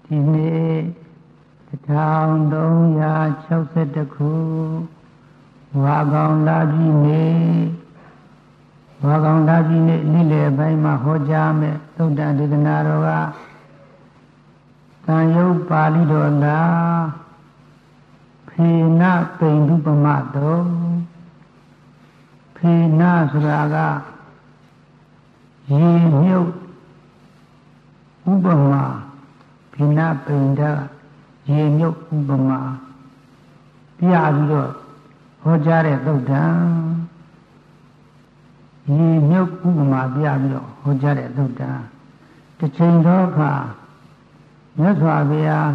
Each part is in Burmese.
ဒီနေ့1362ခုဝါကောင်လာပြီနေ့နေ့လယ်ပိုင်းမှာဟောကြားမယ်သုတ္တဒေသနာတော်ကသံယုတ်ပါဠိတော်လားဖေနပိန္ဒုပမတော်ဖေနဆိုတာကရေမြုပ်ဥပမာဖေနပိန္ဒရေမြုပ်ဥပမာပြပြီးတော့ဟောကြားတဲ့သုတ္တံရေမြုပ်ဥပမာပြပြီးတော့ဟောကြားတဲ့သုတ္တံတစ်ချိန်တော့ခါမြတ်စွာဘုရား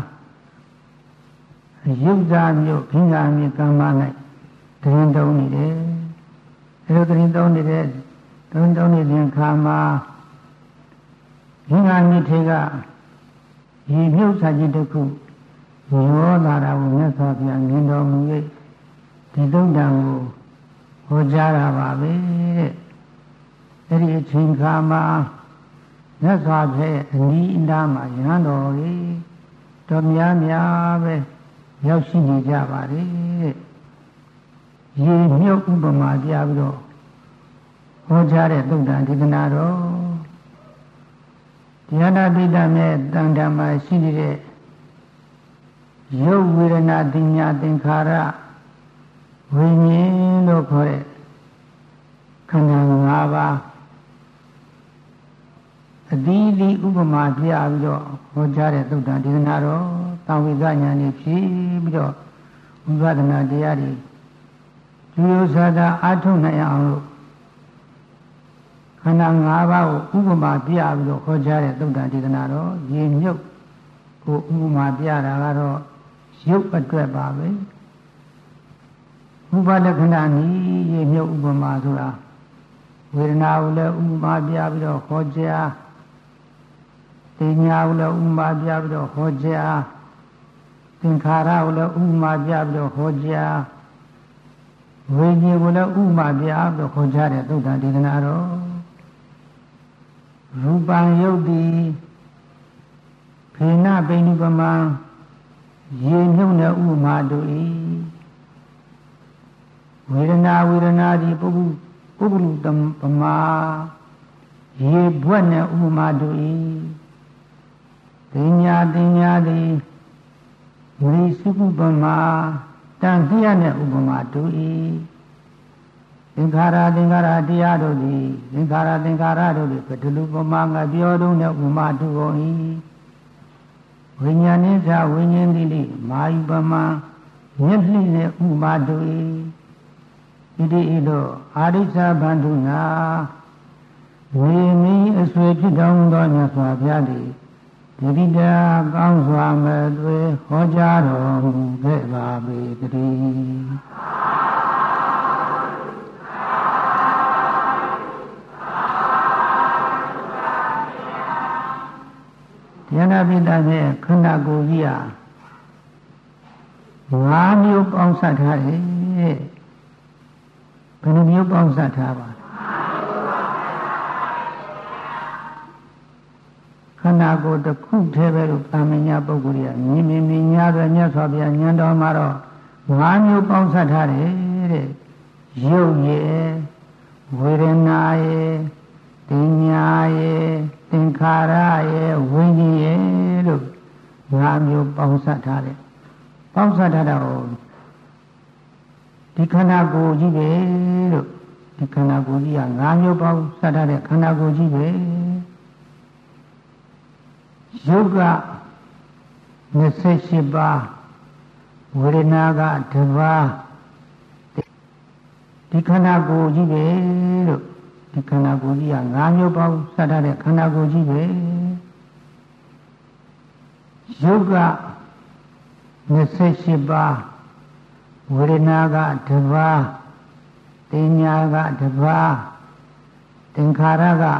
ရုပ်သားမျိုးခင်းကားမျိုးကမ္မ၌တရင်တုံးနေတယ်အဲလိုတရင်တုံးနေတဲ့ခါမှာခင်းကားမျိုးတွေကရေမြုပ်စာကြီးတစ်ခုရောလာတာကိုမြတ်စွာဘုရားမြင်တော်မူ၍ဒီသုတ္တံကိုဟောကြားတာပါပဲတဲ့အဲဒီအချိန်ခါမှာမြတ်စွာဘုရားအနီးအနားမှာရဟန်းတော်ကြီးတော်များပဲရောက်ရှိနေကြပါလေတဲ့ရေမြုပ်ဥပမာပြပြီးတော့ဟောကြားတဲ့သုတ္တံဒေသနာတော်တရားနာပိဋကနဲ့တန်တမှာရှိနေတဲ့ရုပ်ဝေဒနာတင်ညာသင်္ခါရဝိညာဉ်လို့ခေါ်တဲ့ခန္ဓာ၅ပါးအသီးသီးဥပမာပြပြီးတော့ဟောကြားတဲ့သုတ္တံဒေသနာတော်သံဝိဇ္ဇဉာဏ်နဲ့ဖြည့်ပြီးတော့ဝိပဿနာတရားတွေကျိုးစားတာအထုနိုင်အောင်လို့ခန္ဓာ၅ပါးကိုဥပမာပြပြီးတော့ဟောကြားတဲ့သုတ္တံဒေသနာတော်ရေမြုပ်ကိုဥပမာပြတာကတော့ရုပ်အတွက်ပါပဲဥပါဒခဏနီးရေမြုပ်ဥပမာဆိုတာဝေဒနာကိုလည်းဥပမာပြပြီးတော့ဟောကြားတင်ညာကိုလည်းဥပမာပြပြီးတော့ဟောကြားသင်္ခါရကိုလည်းဥပမာပြပြီးတော့ဟောကြားဝိညာဉ်ကိုလည်းဥပမာပြပြီးတော့ဟောကြားတဲ့သုတ္တံဒေသနာတော်ရူပံယုတ်တိဖေနပိန္ဒုပမံရေမြုပ်တဲ့ဥပမာတို့၏ဝေဒနာဒီပုဂ္ဂလုတံပမာရေဘွက်တဲ့ဥပမာတို့၏တင်ညာသည်ဝိစုပ္ပမတန်ပြည့်တဲ့ဥပမာတို့၏သင်္ခါရတရားတို့သည်သင်္ခါရတို့သည်ပတ္တလူပမာငါပြောတုံးတဲ့ဥပမာတို့ကုန်၏ဝိညာဉ်နိစ္စဝိညာဉ်တိလိမာယုပမမျက်လှိတဲ့ဥပမာတို့၏ဣတိဣသောအာရိစ္ဆဗန္ဓုနာဝေမီအဆွေဖြစ်တော်မူသောမြတ်စွာဘုရားသည်ဒီတိတာကောင်းစွာမဲ့သွေဟောကြားတော်မူခဲ့ပါပေတည်းတရားနာပိဋကရဲ့ခန္ဓာကိုယ်ကြီးဟာ၅မျိုးပေါင်းစပ်ထားတယ်ဘယ်နှမျိုးပေါင်းစပ်ထားပါခန္ဓာကိုယ်တစ်ခုတည်းပဲလို့သာမညပုဂ္ဂိုလ်ကြီးကမြင်ညာပဲမြတ်စွာဘုရားဉာဏ်တော်မှာတော့၅မျိုးပေါင်းစပ်ထားတယ်တဲ့ရုပ်ရဲ့ဝေဒနာရဲ့တင်ညာရဲ့သင်္ခါရရဲ့ဝိညာဉ်ရဲ့လို့၅မျိုးပေါင်းစပ်ထားတယ်ပေါင်းစပ်ထားတာကိုဒီခန္ဓာကိုယ်ကြီးပဲလို့ဒီခန္ဓာကိုယ်ကြီးက၅မျိုးပေါင်းစပ်ထားတဲ့ခန္ဓာကိုယ်ကြီးပဲရုပ်က28ပါးဝေဒနာက1ပါးဒီခန္ဓာကိုယ်ကြီးပဲလို့ဒီခန္ဓာကိုယ်ကြီးက၅မျိုးပေါင်းစပ်ထားတဲ့ခန္ဓာကိုယ်ကြီးပဲရုပ်က28ပါးဝေဒနာက1ပါးတင်ညာက1ပါးသင်္ခါရက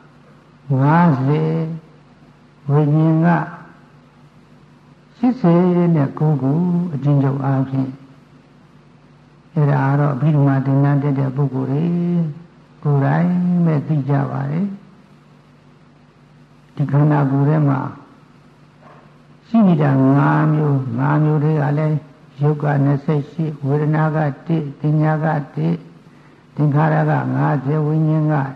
50ဝိညာဉ်က80နဲ့9ခုအကျဉ်းချုပ်အားဖြင့်အဲ့ဒါတော့အဘိဓမ္မာသင်္นานတဲ့ပုဂ္ဂိုလ်တွေကိုယ်တိုင်မဲ့သိကြပါလေဒီခန္ဓာကိုယ်ထဲမှာရရှိနေတာ၅မျိုးတွေကလည်းယုတ်က28ဝေဒနာက1သင်ညာက1သင်္ခါရက50ဝိညာဉ်က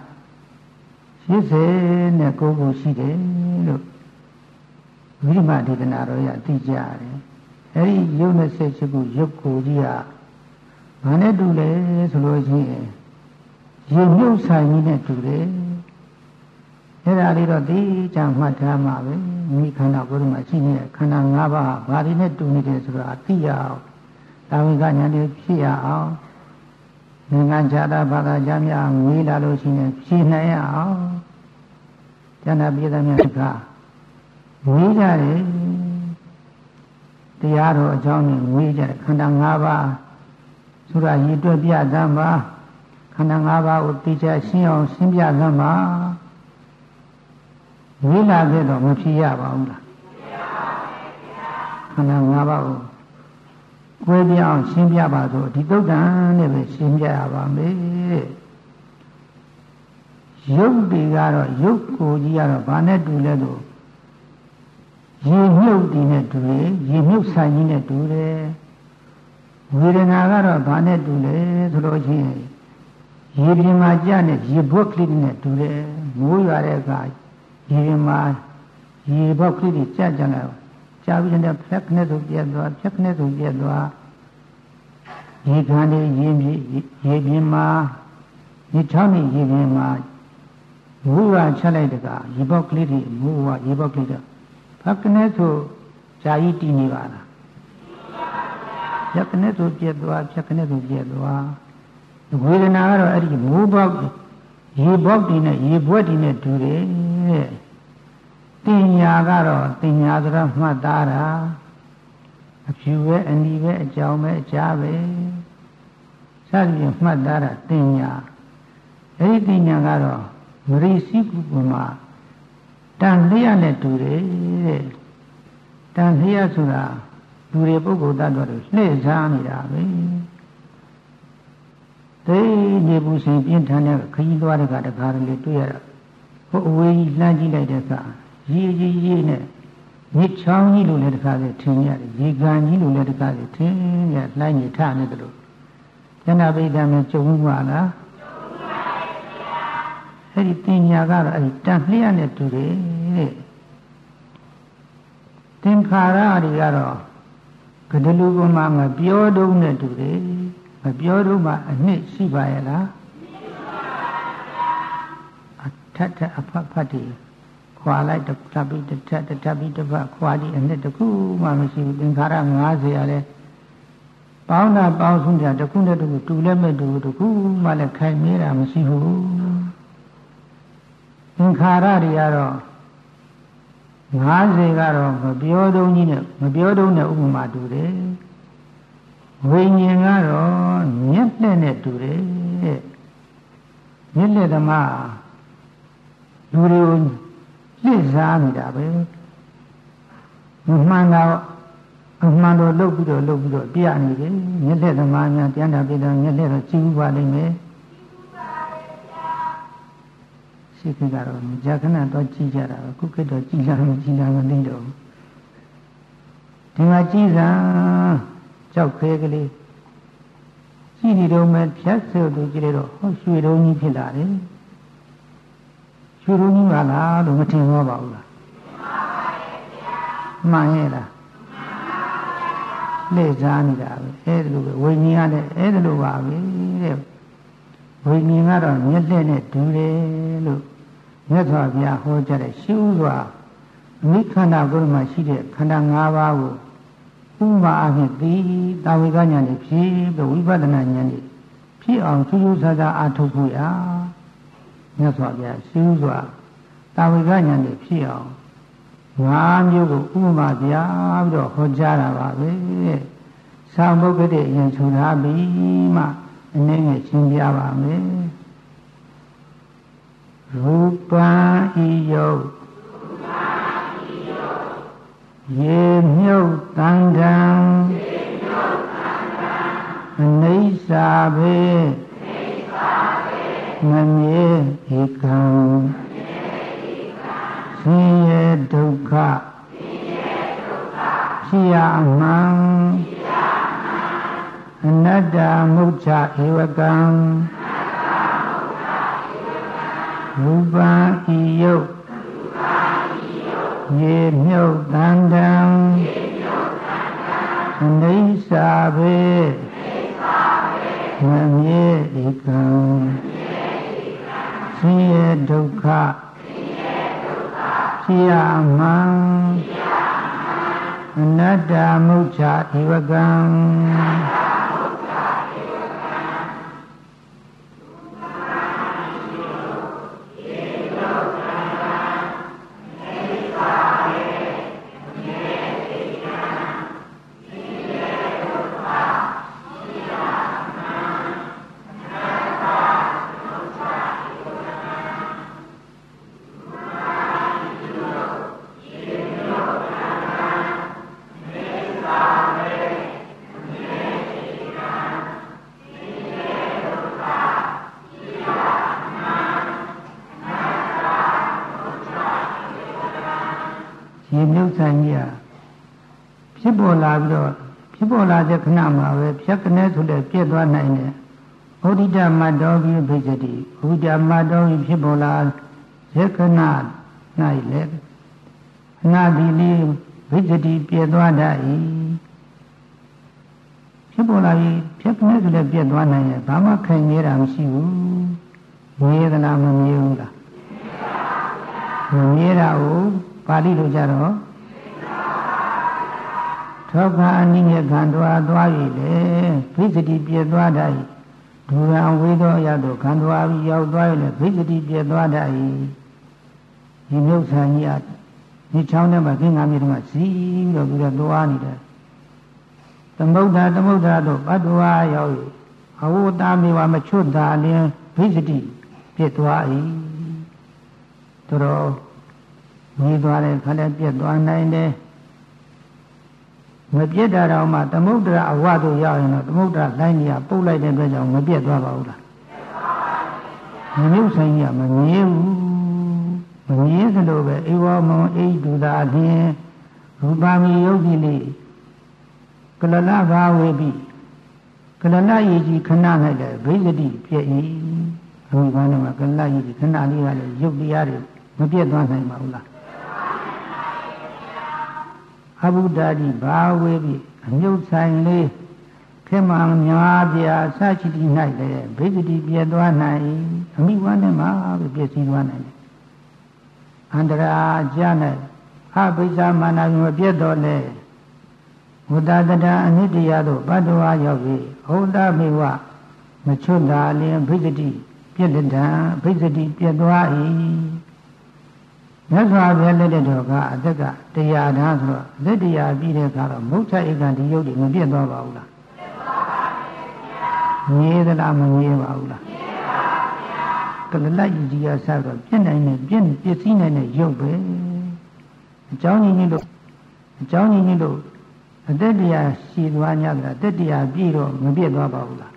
89ခုရှိတယ်လို့ဝိဓိမဒေသနာတော်ရသိကြရတယ်အဲဒီယုတ်28ခုယုတ်ကိုကြီးဟာဘာနဲ့တူလဲဆိုလို့ရှိရင်ရေမြုပ်ဆိုင်ကြီးနဲ့တူတယ်အဲ့ဒါလေးတော့ဒီကြံမှတ်ထားမှာပဲမိခန္ဓာကိုယ်မှာရှိနေတဲ့ခန္ဓာ၅ပါးဘာတွေနဲ့တူနေတယ်ဆိုတာသိရအောင်တာဝိကဉာဏ်တွေဖြစ်ရအောင်နိုင်ငံခြားသားဘာသာကြားများငွေလာလို့ရှိရင်ဖြေနိုင်ရအောင်ကျန်တဲ့ပြည်သားများကငွေကြတယ်တရားတော်အကြောင်းနဲ့ငွေကြတယ်ခန္ဓာ၅ပါးဆိုတာရည်တွက်ပြသမ်းပါခန္ဓာ၅ပါးကိုသိချရှင်းအောင်ရှင်းပြသမ်းပါဝိလာခဲ့တော့မဖြစ်ရပါဘူးလားခန္ဓာ၅ပါးကိုကွဲပြားအောင်ရှင်းပြပါဆိုဒီသုတ်တံနဲ့ပဲရှင်းပြရပါမယ်ရုပ်တွေကတော့ရုပ်ကိုကြီးကတော့ဘာနဲ့တူလဲဆိုရေမြုပ်တည်နဲ့တူတယ်ရေမြုပ်ဆိုင်ကြီးနဲ့တူတယ်ဝေဒနာကတော့ဘာနဲ့တူလဲဆိုလို့ရှိရင်ရေပြင်မှာကြတဲ့ရေဘွက်ကလေးနဲ့တူတယ်မိုးရွာတဲ့အခါရေပြင်မှာရေဘွက်ကလေးကြကြလာကြာပြီးတဲ့ဖက်နဲ့ဆိုပြတ်သွားဖက်နဲ့ဆိုပြတ်သွားရေခံတဲ့ရေပြင်မှာရေချောင်းနဲ့ရေပြင်မှာမိုးရွာချက်လိုက်တဲ့အခါရေဘွက်ကလေးတွေမိုးရွာရေဘွက်ကလေးတော့ဖက်နဲ့ဆိုကြာကြီးတည်နေပါလားဖက်နဲ့ဆိုပြတ်သွားဖက်နဲ့ဆိုပြတ်သွားဝေဒနာကတော့အဲ့ဒီမိုးပေါက်ရေပေါက်တည်နဲ့ရေဘွက်တည်နဲ့တူတယ်တဲ့တင်ညာကတော့တင်ညာဆိုတော့မှတ်သားတာအဖြူပဲအနီပဲအကြောင်းပဲအကြားပဲစသဖြင့်မှတ်သားတာတင်ညာအဲ့ဒီတင်ညာကတော့မရိစီကုပမာတန်လျက်နဲ့တူတယ်တဲ့တန်လျက်ဆိုတာလူတွေပုဂ္ဂိုလ်တ attva တွေလှည့်စားနေတာပဲသိနေဘူးရှင်ပြင်းထန်တဲ့ခကြီးသွားတဲ့ကတခါတလေတွေ့ရတာဟိုအဝေးကြီးလှမ်းကြည့်လိုက်တဲ့အခါရေးနဲ့မြစ်ချောင်းကြီးလိုလည်းတခါလေထင်ရတယ်ရေကန်ကြီးလိုလည်းတခါလေထင်ရလှမ်းကြီးထနေတယ်လို့ကျန်တာပိဋကမယ်ကြုံမှာလားအဲ့ဒီတင်ညာကတော့အဲ့ဒီတန်လျက်နဲ့တူတယ်တဲ့သင်္ခါရတွေကတော့ကဒလူကမှမပြောတုံးနဲ့တူတယ်မပြောတော့မှအနှစ်ရှိပါရဲ့လားအထက်ထက်အဖတ်ဖတ်တည်းခွာလိုက်တစ်ထပ်ပြီးတစ်ထပ်တစ်ထပ်ပြီးတစ်ဖက်ခွာပြီးအနှစ်တစ်ခုမှမရှိဘူးသင်္ခါရ50ရလဲပေါင်းတာပေါင်းဆုံးကြတစ်ခုနဲ့တစ်ခုတူလည်းမဲ့တူတစ်ခုမှလည်းခိုင်မြဲတာမရှိဘူးသင်္ခါရတွေကတော့50ကတော့မပြောတုံးကြီးနဲ့မပြောတုံးနဲ့ဥပမာတူတယ်ဝိညာဉ်ကတော့မျက်လက်နဲ့တူတယ်မျက်လက်သမားလူတွေကိုလှည့်စားနေတာပဲမမှန်တော့အမှန်တော့လုပ်ပြီးတော့ပြနေတယ်မျက်လက်သမားများကျမ်းစာပြတော့မျက်လက်တော့ကြည့်ပါလိမ့်မယ်ရှိခိကတော့ကြာခဏတော့ကြည့်ကြတာခုခေတ်တော့ကြည့်လာမသိတော့ဒီမှာကြည့်စားကြောက်ခဲကလေးကြည့်နေတော့မှဖြတ်ဆိုသူကြည့်လို့ဟောရွှေတုံးကြီးဖြစ်လာတယ်ရွှေတုံးကြီးပါလားလို့မထင်တော့ပါဘူးလားမှန်ရဲ့လားလက်စားနေတာပဲအဲ့ဒါလိုပဲဝိညာဉ်ကလည်းအဲ့ဒါလိုပါပဲတဲ့ဝိညာဉ်ကတော့မျက်လက်နဲ့တူတယ်လို့မြတ်စွာဘုရားဟောကြားတဲ့ရှုစွာမိခန္ဓာကိုယ်မှာရှိတဲ့ခန္ဓာ၅ပါးကိုဥပမာအဖြစ်သိတာဝိကဉာဏ်နဲ့ဖြည့်ပြီးဝိပဿနာဉာဏ်နဲ့ဖြည့်အောင်ထူးထူးဆန်းဆန်းအားထုတ်ဖို့ရမြတ်စွာဘုရားရှုစွာတာဝိကဉာဏ်နဲ့ဖြည့်အောင်၅မျိုးကိုဥပမာပြပြီးတော့ဟောကြားတာပါပဲ။သာမုဂ္ဂတိအရင်ဆိုထားပြီးမှအနည်းငယ်ရှင်းပြပါမယ်။ရူပံဤယုတ်ရေမြုပ်တန်တံအနိစ္စဘေမမြေဧကံဆင်းရဲဒုက္ခဖြစ်ရမှန်အနတ္တမုစ္ဆဧဝကံရူပံဤယုတ်ရေမြုပ်တန်တံအနိစ္စဘေမမြဲဧကံဆင်းရဲဒုက္ခဖြစ်ရမှန်အနတ္တမုစ္ဆဧဝကံရေမြုပ်ဆိုင်ကြီးဖြစ်ပေါ်လာပြီးတော့ဖြစ်ပေါ်လာတဲ့ခဏမှာပဲဖြတ်ကနေဆိုလည်းပြည့်သွားနိုင်တယ်ဩဒိတမတ္တောပိဘိဇတိဩဒိတမတ္တောဖြစ်ပေါ်လာတဲ့ခဏ၌လည်းခဏဒီလေးဘိဇတိပြည့်သွားတတ်၏ဖြစ်ပေါ်လာပြီးဖြတ်ကနေဆိုလည်းပြည့်သွားနိုင်တယ်ဘာမှခံရတာမရှိဘူးမြဲသလားမမြဲဘူးလားမမြဲတာကိုပါဠိလိုကြတော့ထောကအနိညခန္ဓာသွားပြီလေဘိဇတိပြည့်သွားတတ်၏ဒူရံဝေသောအရတို့ခန္ဓာပြီးရောက်သွားပြီလေဘိဇတိပြည့်သွားတတ်၏ဒီမြုပ်ဆံကြီးဒီချောင်းထဲမှာခင်းငါမြေတုန်းကစီးတော့ပြီးတော့သွားနေတယ်သမုဒ္ဒတို့ဘတ်တော်ရောက်၏အဝတ္တမေဝမချွတ်တာလျင်ဘိဇတိပြည့်သွား၏တို့မြည်သွားတဲ့ခါလည်းပြတ်သွားနိုင်တယ်မပြတ်တာတော့မှသမုဒ္ဒရာအဝသို့ရောက်ရင်တော့သမုဒ္ဒရာလိုင်းကြီးပုတ်လိုက်တဲ့အတွက်ကြောင့်မပြတ်သွားပါဘူးလားမမြုပ်ဆိုင်ကြီးကမမြဲဘူးမမြဲသလိုပဲဧဝမောအိဒုသာဖြင့်ရူပမီယုတ်တိလေးကလလဘာဝေပိကလလယေကြီးခဏ၌လည်းဘိဇတိပြည့်၏ရူပံတော့ကလလယေကြီးခဏလေးကလည်းယုတ်တရားတွေမပြတ်သွားနိုင်ပါဘူးလားအဘုဒ္ဓတိဘာဝေပိအမြုပ်ဆိုင်လေးခေမံများပြာစရှိတိ၌လည်းဘိဇတိပြည့်သွားနိုင်အမိဝမ်းနဲ့မှာပဲပြည့်စည်သွားနိုင်တယ်အန္တရာကြ၌အဘိဇာမာနမပြတ်တော်လဲဝတ္တတတအနိတ္တယတို့ဘတ်တော်ရောက်ပြီဩဒမေဝမချွတ်တာလျင်ဘိဇတိပြည့်တံဘိဇတိပြည့်သွား၏မြတ်စွာဘုရားလက်တဲ့တော်ကအသက်ကတရားဓာတ်ဆိုတော့လက်တရားပြီးတဲ့အခါတော့မုဋ္ဌဧကံဒီယုတ်တွေမပြတ်သွားပါဘူးလားပြတ်သွားပါဘူးမြဲသလားမမြဲပါဘူးလားမြဲပါဗျာကလလတ်ကြီးကဆက်တော့ပြည့်နိုင်တဲ့ပြည့်စည်နိုင်တဲ့ယုတ်ပဲအကြောင်းကြီးလို့အသက်တရားရှိသွား냐သလားအသက်တရားပြီးတော့မပြတ်သွားပါဘူးလား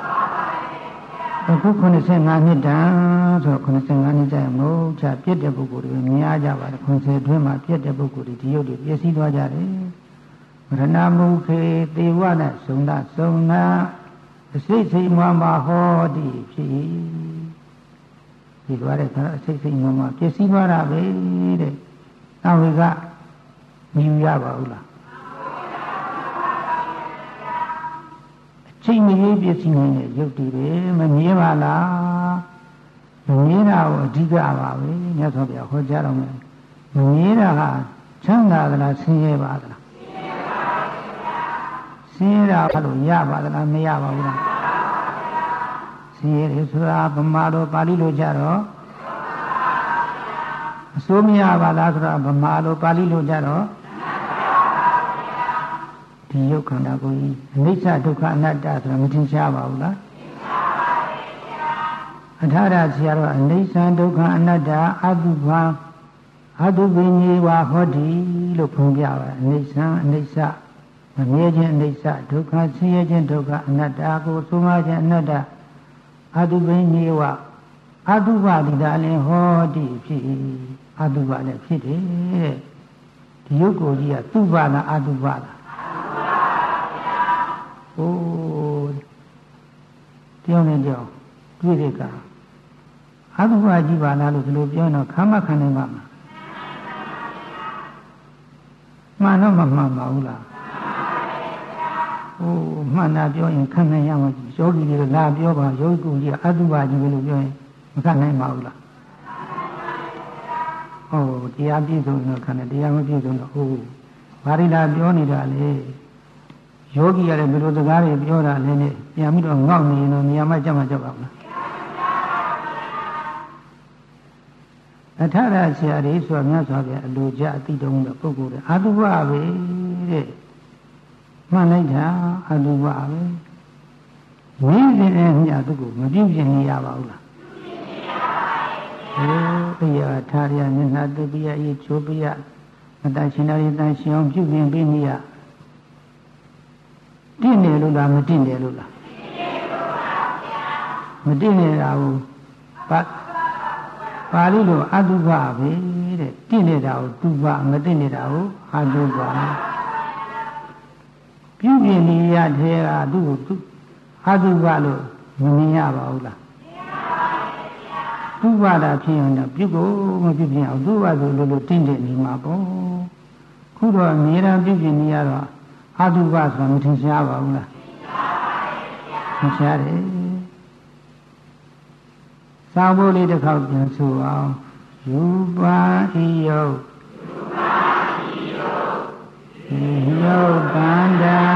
အခု85နှစ်တန်းဆိုတော့85နှစ်ကျရင်မဟုတ်ချပြည့်တဲ့ပုဂ္ဂိုလ်တွေများကြပါတယ်90အတွင်းမှာပြည့်တဲ့ပုဂ္ဂိုလ်တွေဒီရုပ်တွေပြည့်စည်သွားကြတယ်မရဏမုခေသေဝနဲ့သုံနာအစိတ်စိတ်မှဟောတိဖြစ်ဒီသွားတဲ့ခါအစိတ်စိတ်မှပြည့်စည်သွားတာပဲတဲ့နောက်ဝေကမယူရပါဘူးလားချိန်မရေးပြည့်စည်နေတဲ့ယုတ်တည်ပဲမမြင်ပါလားမမြင်တာကိုအဓိကပါပဲမြတ်စွာဘုရားဟောကြားတော်မူမမြင်တာဟာချမ်းသာသလားဆင်းရဲပါသလားဆင်းရဲတာဘာလို့ရပါသလားမရပါဘူးလားဆင်းရဲတယ်ဆိုတာဗမာလိုပါဠိလိုကြတော့အစိုးမရပါလားဆိုတာဗမာလိုပါဠိလိုကြတော့ဒီယုတ်ခန္ဓာကိုယ်ကြီးအနိစ္စဒုက္ခအနတ္တဆိုတာမထင်ရှားပါဘူးလားထင်ရှားပါဗျာအထာရဆရာတော်အနိစ္စဒုက္ခအနတ္တအတုပင်ကြီးဝါဟောတိလို့ဖွင့်ပြပါအနိစ္စမမြဲခြင်းအနိစ္စဒုက္ခဆင်းရဲခြင်းဒုက္ခအနတ္တကိုသုံးပါးခြင်းအနတ္တအတုပင်ကြီးဝအတုပတိတာလည်းဟောတိဖြစ်အတုပလည်းဖြစ်တယ်ဒီဒီရုပ်ကိုကြီးကသူ့ဘာလားအတုဘာလားဟိုတယောက်နဲ့တယောက်တွေ့တဲ့ကအတုဘာကြီးပါလားလို့ဒီလိုပြောရင်တော့ခမ်းမခံနိုင်ပါ့မလားမှန်တော့မမှန်ပါဘူးလားဟိုမှန်တာပြောရင်ခံနိုင်ရမှာယောဂီတွေလာပြောပါယောဂီကိုကြီးအတုဘာကြီးလို့ပြောရင်မခံနိုင်ပါဘူးလားဟုတ်တရားပြည့်စုံတော့ခံတယ်တရားမပြည့်စုံတော့ဟုတ်ဘာရိလာပြောနေတာလေယောဂီရတယ်ဘယ်လိုစကားတွေပြောတာလဲနဲ့ပြန်ပြီးတော့ငေါ့နေရင်တော့နေရာမှကြမှာကြောက်ပါမလားအထရဆရာတွေဆိုမြတ်စွာဘုရားအလိုကြအတိတုံးတဲ့ပုဂ္ဂိုလ်တွေအတုပပဲတဲ့မှန်လိုက်တာအတုပပဲဝိသေတဲ့ညသူကိုမပြုတ်ပြင်နေရပါဘူးလားတရားထားရမျက်နှာတုပိယအေးချိုးပိယမတရှင်တော်ရင်တန်ရှင်အောင်ပြုပြင်ပေးနေရတင့်တယ်လို့လားမတင့်တယ်လို့လားမတင့်နေတာကိုပါဠိလိုအတုပပဲတဲ့တင့်နေတာကိုတုပမတင့်နေတာကိုအတုပပြုပြင်နေရတဲ့ကသူ့ကိုအတုပလို့မမြင်ရပါဘူးလားသူ့ဘာသာဖြစ်ရင်တော့ပြုကိုမပြုပြင်အောင်သူ့ဘာဆိုလို့တင့်တယ်နေမှာပေါ့ခုတော့အများအားပြုပြင်နေရတော့အတုပဆိုတာမထင်ရှားပါဘူးလားထင်ရှားတယ်စာဖို့လေးတစ်ခေါက်ပြန်ဆိုအောင်ယူပါဤယုတ်ယုတ်ဗန္ဒံ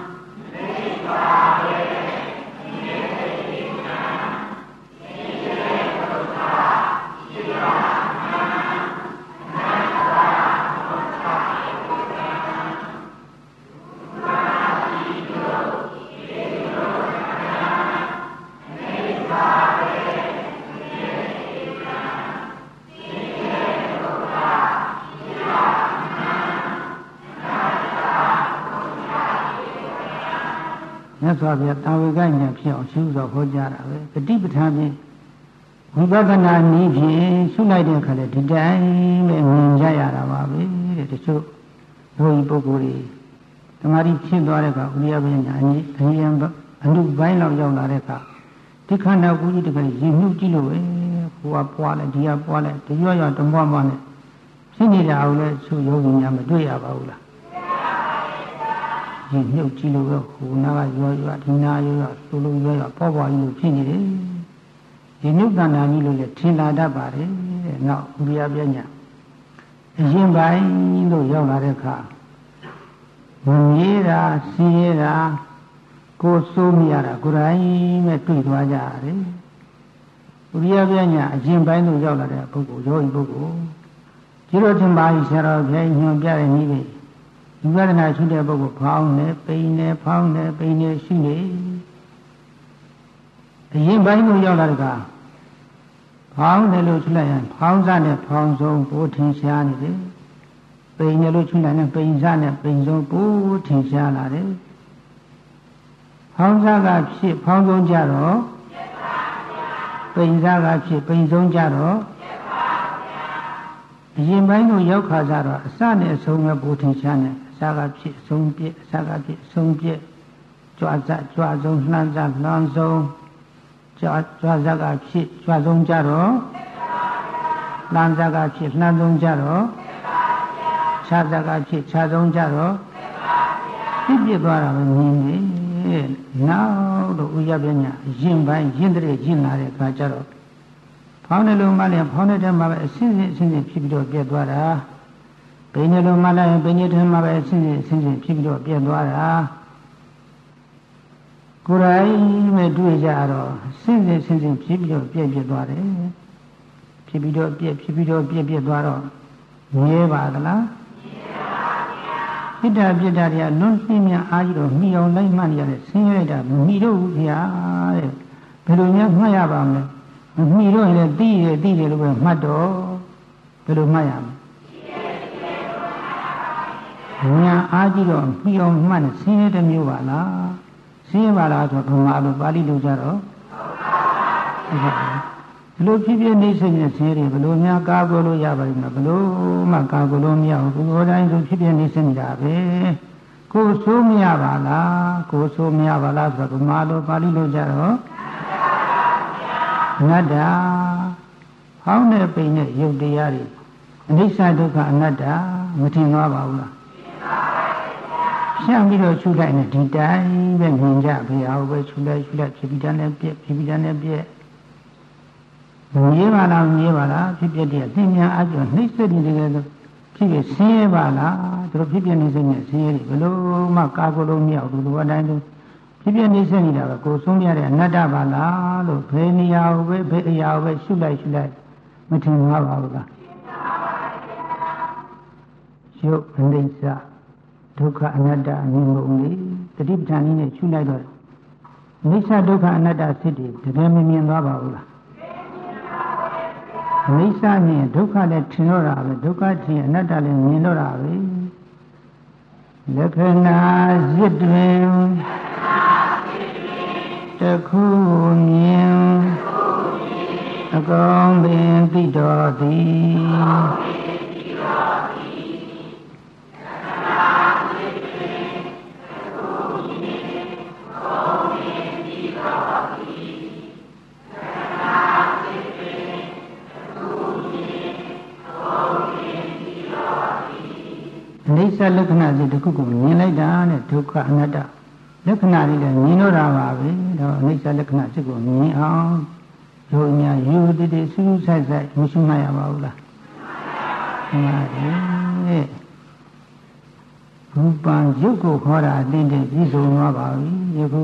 မြတ်စွာဘုရားတာဝေကဉာဏ်ဖြစ်အောင်ရှုစွာဟောကြားတာပဲပฏิပဋ္ဌာန်ဖြင့်ဝိပဿနာနည်းဖြင့်ရှုလိုက်တဲ့အခါလဲဒီတိုင်းပဲမြင်ကြရတာပါပဲတဲ့တချို့ဘုရားပုဂ္ဂိုလ်တွေတမာတိဖြစ်သွားတဲ့အခါဥရိယပညာအနည်းအရင်အနုပိုင်းလောက်ရောက်လာတဲ့အခါဒီခန္ဓာကိုယ်ကြီးတကယ်ရင်မှုကြည့်လို့ပဲဟိုကပွားလိုက်ဒီကပွားလိုက်ဒီရွရွတမွားမွားနဲ့ဖြစ်နေတာကိုလည်းသူယောဂီများမတွေ့ရပါဘူးလားဒီမြုပ်ကြည့်လို့တော့ဟိုနာကရွရွဒီနာရွဆိုလို့ရွပေါ့ပေါ့ကြီးလို့ဖြစ်နေတယ်ဒီမြုပ်တဏ္ဍာကြီးလို့လည်းထင်လာတတ်ပါတယ်တဲ့နောက်ဥရိယပညာအရင်ပိုင်းလို့ရောက်လာတဲ့အခါမမြဲတာဆင်းရဲတာကိုယ်စိုးမိရတာကိုယ်တိုင်မဲ့တွေ့သွားကြရတယ်ဥရိယပညာအရင်ပိုင်းလို့ရောက်လာတဲ့ပုဂ္ဂိုလ်ယောဂီပုဂ္ဂိုလ်ဒီလိုထင်ပါဆရာတော်ဘုရားညွှန်ပြတဲ့နည်းလေးဝိပဿနာရှုတဲ့ပုဂ္ဂိုလ်ဖောင်းနေပိန်နေဖောင်းနေပိန်နေရှိနေအရင်ပိုင်းလို့ရောက်လာတဲ့အခါဖောင်းတယ်လို့ရှုလိုက်ရင်ဖောင်းစားနဲ့ဖောင်းဆုံးပိုးထင်ရှားနေတယ်ပိန်တယ်လို့ရှုလိုက်ရင်ပိန်စားနဲ့ပိန်ဆုံးပိုးထင်ရှားလာတယ်ဖောင်းစားကဖြစ်ဖောင်းဆုံးကြတော့ပိန်စားကဖြစ်ပိန်ဆုံးကြတော့အရင်ပိုင်းတို့ရောက်ခါကြတော့အစနဲ့အဆုံးပဲပိုးထင်ရှားနေအစကဖြစ်အဆုံးပြည့်အစကဖြစ်အဆုံးပြည့်ကြွားစကြွားဆုံးနှမ်းစနှမ်းဆုံးကြွားစကဖြစ်ကြွားဆုံးကြတော့နှမ်းစကဖြစ်နှမ်းဆုံးကြတော့ခြားစကဖြစ်ခြားဆုံးကြတော့ပြည့်သွားတာပဲမြင်နေနောက်တော့ဥရပညာရင်ပိုင်းရင်တည်းရင်လာတဲ့အခါကျတော့ဖောင်းတယ်လို့မှလည်းဖောင်းတဲ့ထဲမှာပဲအစဉ်စဉ်ဖြစ်ပြီးတော့ပြတ်သွားတာပိန်တယ်လို့မှလည်းပိန်တဲ့ထဲမှာပဲအစဉ်စဉ်ဖြစ်ပြီးတော့ပြတ်သွားတာကိုယ်တိုင်မဲ့တွေ့ကြတော့စဉ်စဉ်ဖြစ်ပြီးတော့ပြတ်သွားတယ်ဖြစ်ပြီးတော့ပြတ်သွားတော့မြဲပါသလားပြစ်တာတွေကလွန်နှင်းများအားကြီးတော့မိအောင်လိုက်မှတ်ရတဲ့ဆင်းရဲတာမိတော့ဘူးဗျာတဲ့ဘယ်လိုများမှတ်ရပါမလဲမိတော့ရင်သိတယ်လို့ပဲမှတ်တော့ဘယ်လိုမှတ်ရမလဲညာအားကြီးတော့မိအောင်မှတ်နေဆင်းရဲတဲ့မျိုးပါလားဆင်းရဲပါလားဆိုတော့ဗမာလိုပါဠိလိုကြတော့လို့ဖြစ်ဖြစ်နေစိတ်နဲ့ဆင်းရဲဘလို့များကာကွယ်လို့ရပါလိမ့်မယ်ဘလို့မှကာကွယ်လို့မရဘူးဘုရားတိုင်းဆိုဖြစ်ဖြစ်နေစိတ်နေတာပဲကိုယ်ဆိုးမရပါလားကိုယ်ဆိုးမရပါလားဆိုတော့ဗမာလိုပါဠိလိုကြတော့အနတ္တဟောင်းတဲ့ပိန်နဲ့ယုတ်တရားတွေအနိစ္စဒုက္ခအနတ္တမထင်သွားပါဘူးလားရှင်းပြီးတော့ရှုလိုက်နေဒီတိုင်းပဲမြင်ကြဖေဟာပဲရှုလိုက်ဖြစ်ပြီးတန်းနဲ့ပြက်ဖြစ်ပြီးတန်းနဲ့ပြက်မြင်ပါလားမြင်ပါလားဖြစ်ပြတဲ့သင်ညာအကျော်နှိမ့်ဆက်နေတယ်လို့ဖြစ်ဖြစ်ဆင်းရဲပါလားသူတို့ဖြစ်ပြနေစိတ်နဲ့ဆင်းရဲတယ်ဘလို့မှကာကွယ်လို့မရဘူးလိုအတိုင်းလို့ဖြစ်ပြနေစိတ်နေတာပဲကိုယ်ဆုံးရတဲ့အနတ္တပါလားလို့ဘယ်နေရာကိုပဲဘယ်အရာကိုပဲရှုလိုက်မထင်ပါဘူးလားရုပ်အနိစ္စဒုက္ခအနတ္တအမြင်ကုန်လေတတိပဋ္ဌာန်ကြီးနဲ့ရှုလိုက်တော့အနိစ္စဒုက္ခအနတ္တဖြစ်တယ်တကယ်မမြင်သွားပါဘူးလားအနိစ္စမြင်ဒုက္ခလည်းထင်တော့တာပဲဒုက္ခထင်အနတ္တလည်းမြင်တော့တာပဲလက္ခဏာစိတ်တွင်တခုမြင်အကောင်ပင်သိတော်သည်အနိစ္စလက္ခဏာစိတ်တစ်ခုကိုမြင်လိုက်တာနဲ့ဒုက္ခအနတ္တလက္ခဏာလေးလည်းမြင်တော့တာပါပဲတော့အနိစ္စလက္ခဏာစိတ်ကိုမြင်အောင်ယုံညာယူတည်တည်စူးဆိုင်ဆိုင်မရှိမှရပါဘူးလားမှန်ပါရဲ့ရူပံရုပ်ကိုခေါ်တာအတင်းတင်းပြည့်စုံသွားပါပြီယခု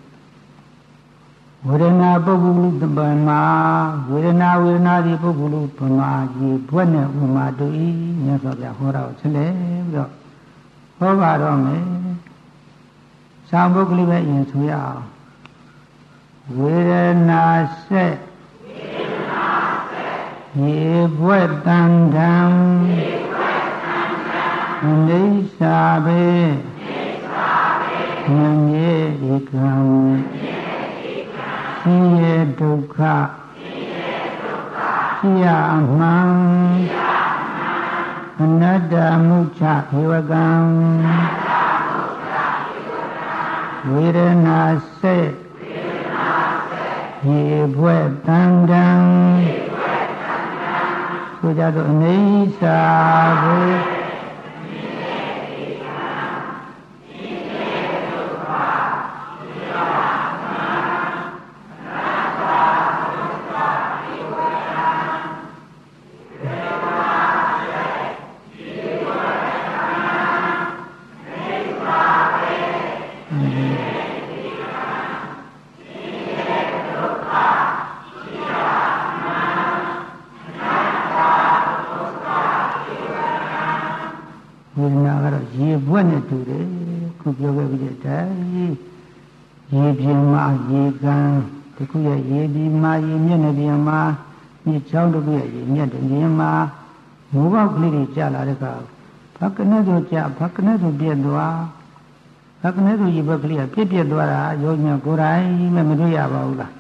ဝေဒနာပုဂ္ဂလုတပံမှာဝေဒနာဒီပုဂ္ဂလုပမာကြီးဘွဲ့နဲ့ဥမာတူဤမြတ်စွာဘုရားဟောတာကိုဆက်လက်ပြီးတော့ဟောပါတော့မယ်သာပုဂ္ဂလိပဲအရင်ဆိုရအောင်ဝေဒနာဆက်ရေဘွဲ့တန်ထံအိစ္စာဘေမမြေဧကံဆင်းရဲဒုက္ခရှိရအမှန်အနတ္တမုချဧဝကံဝေဒနာစေရေဘွဲ့တန်တံဆိုကြတော့အိစ္စာဘေဝေဒနာကတော့ရေဘွက်နဲ့တူတယ်ခုပြောခဲ့ပြီးတဲ့တိုင်ရေပြင်မှာရေကန်တခုရဲ့ရေဒီမှာရေမျက်နှာပြင်မှာမြေချောင်းတခုရဲ့ရေမျက်နှာပြင်မှာမိုးပေါက်ကလေးတွေကျလာတဲ့အခါဘက်ကနဲ့ဆိုကျဘက်ကနဲ့ဆိုပြက်သွားဘက်ကနဲ့ဆိုရေဘက်ကလေးကပြက်သွားတာရောညာကိုယ်တိုင်မှမတွေ့ရပါဘူးလား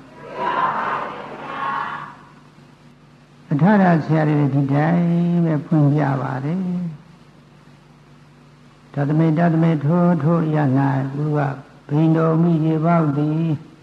အထာရဆရာတွေဒီတိုင်းပဲဖွင့်ပြပါတယ်တသမေထိုးရနာသူကဘိန္ဒောမိရေပေါက်သည်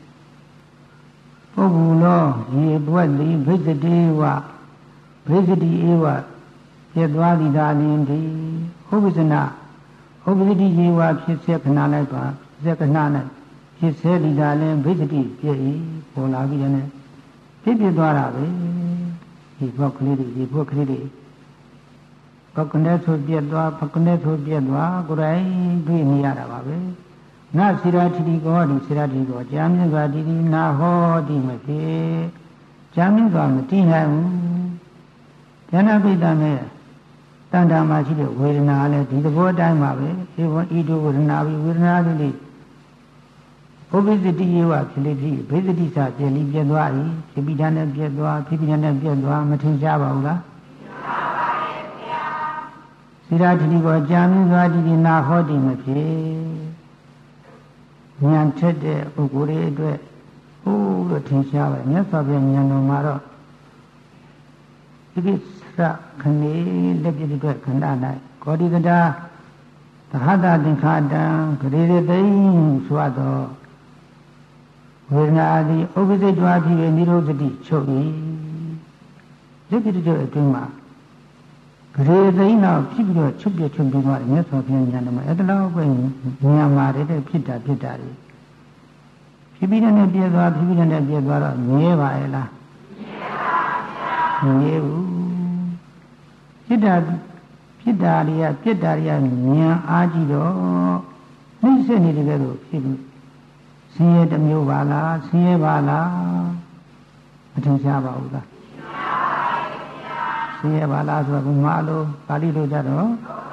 ပုဂ္ဂုလောရေဘွက်သည်ဘိသတိဝဘိသတိဧဝပြည့်သွားသည်သာလင်သည်ဥပ္ပဇနာဥပ္ပဇတိရေဝဖြစ်စေခဏလိုက်ပါစေခဏ၌ဖြစ်စေသည်သာလင်ဘိသတိပြည့်၏ပေါ်လာပြီးတဲ့ပြည့်သွားတာပဲဒီဘွက်ကလေးတွေဘုက္ခနဲ့ဆိုပြက်သွားဘုက္ခနဲ့ဆိုပြက်သွားကိုယ်တိုင်တွေ့နေရတာပါပဲနစိရာတိတိကောဒီစိရာတိကောကြာမြင့်စွာတိတိနာဟောတိမဖြစ်ကြာမြင့်စွာမတိနိုင်ဘူးဉာဏပိတ္တနဲ့တန်တာမှာရှိတဲ့ဝေဒနာလည်းဒီသဘောတိုင်းပါပဲဧဝံဤတုဝေဒနာဝေဒနာတိဥပ္ပစ္စတိယေဝဖြစ်လိဖြစ်ဘိသတိစာပြည့်လိပြည့်သွား၏ဖြစ်ပြီးတဲ့နဲ့ပြည့်သွားဖြစ်ပြီးတဲ့နဲ့ပြည့်သွားမထင်ရှားပါဘူးလားစိရာတိကိုကြာမြင့်စွာတိတိနာဟောတိမဖြစ်ဉာဏ်ထက်တဲ့ပုဂ္ဂိုလ်တွေအတွက်ဟိုးလို့ထင်ရှားပါမြတ်စွာဘုရားဉာဏ်တော်မှာတော့ပိကိစ္စခဏေလက်ပြည့်အတွက်ခန္ဓာ၌ကောတိကတာသဟတသင်္ခါတံဂရေရသိမ့်ဆိုသောဝေဒနာသည်ဥပ္ပစိတ်တွားဖြစ်၍နိရောဓတိချုပ်၏လက်ပြည့်အတွက်အတွင်းမှာဂရေသိမ့်တော့ဖြစ်ပြီးတော့ချုပ်ပြချုပ်ပြီးသွားတယ်မြတ်စွာဘုရားဉာဏ်တော်မှာအဲ့ဒါလောက်ပဲဉာဏ်မှာတည်းဖြစ်တာတွေဖြစ်ပြီးတဲ့ပြည့်သွားဖြစ်ပြီးတဲ့ပြည့်သွားတော့မြဲပါရဲ့လားမမြဲဘူးဖြစ်တာတွေကဉာဏ်အားကြီးတော့နှိမ့်ဆက်နေတယ်လို့ဖြစ်ပြီးဆင်းရဲတစ်မျိုးပါလားဆင်းရဲပါလားမထင်ရှားပါဘူးလားဆင်းရဲပါလားဆိုတော့ဘုမာလိုပါဠိလိုကြတော့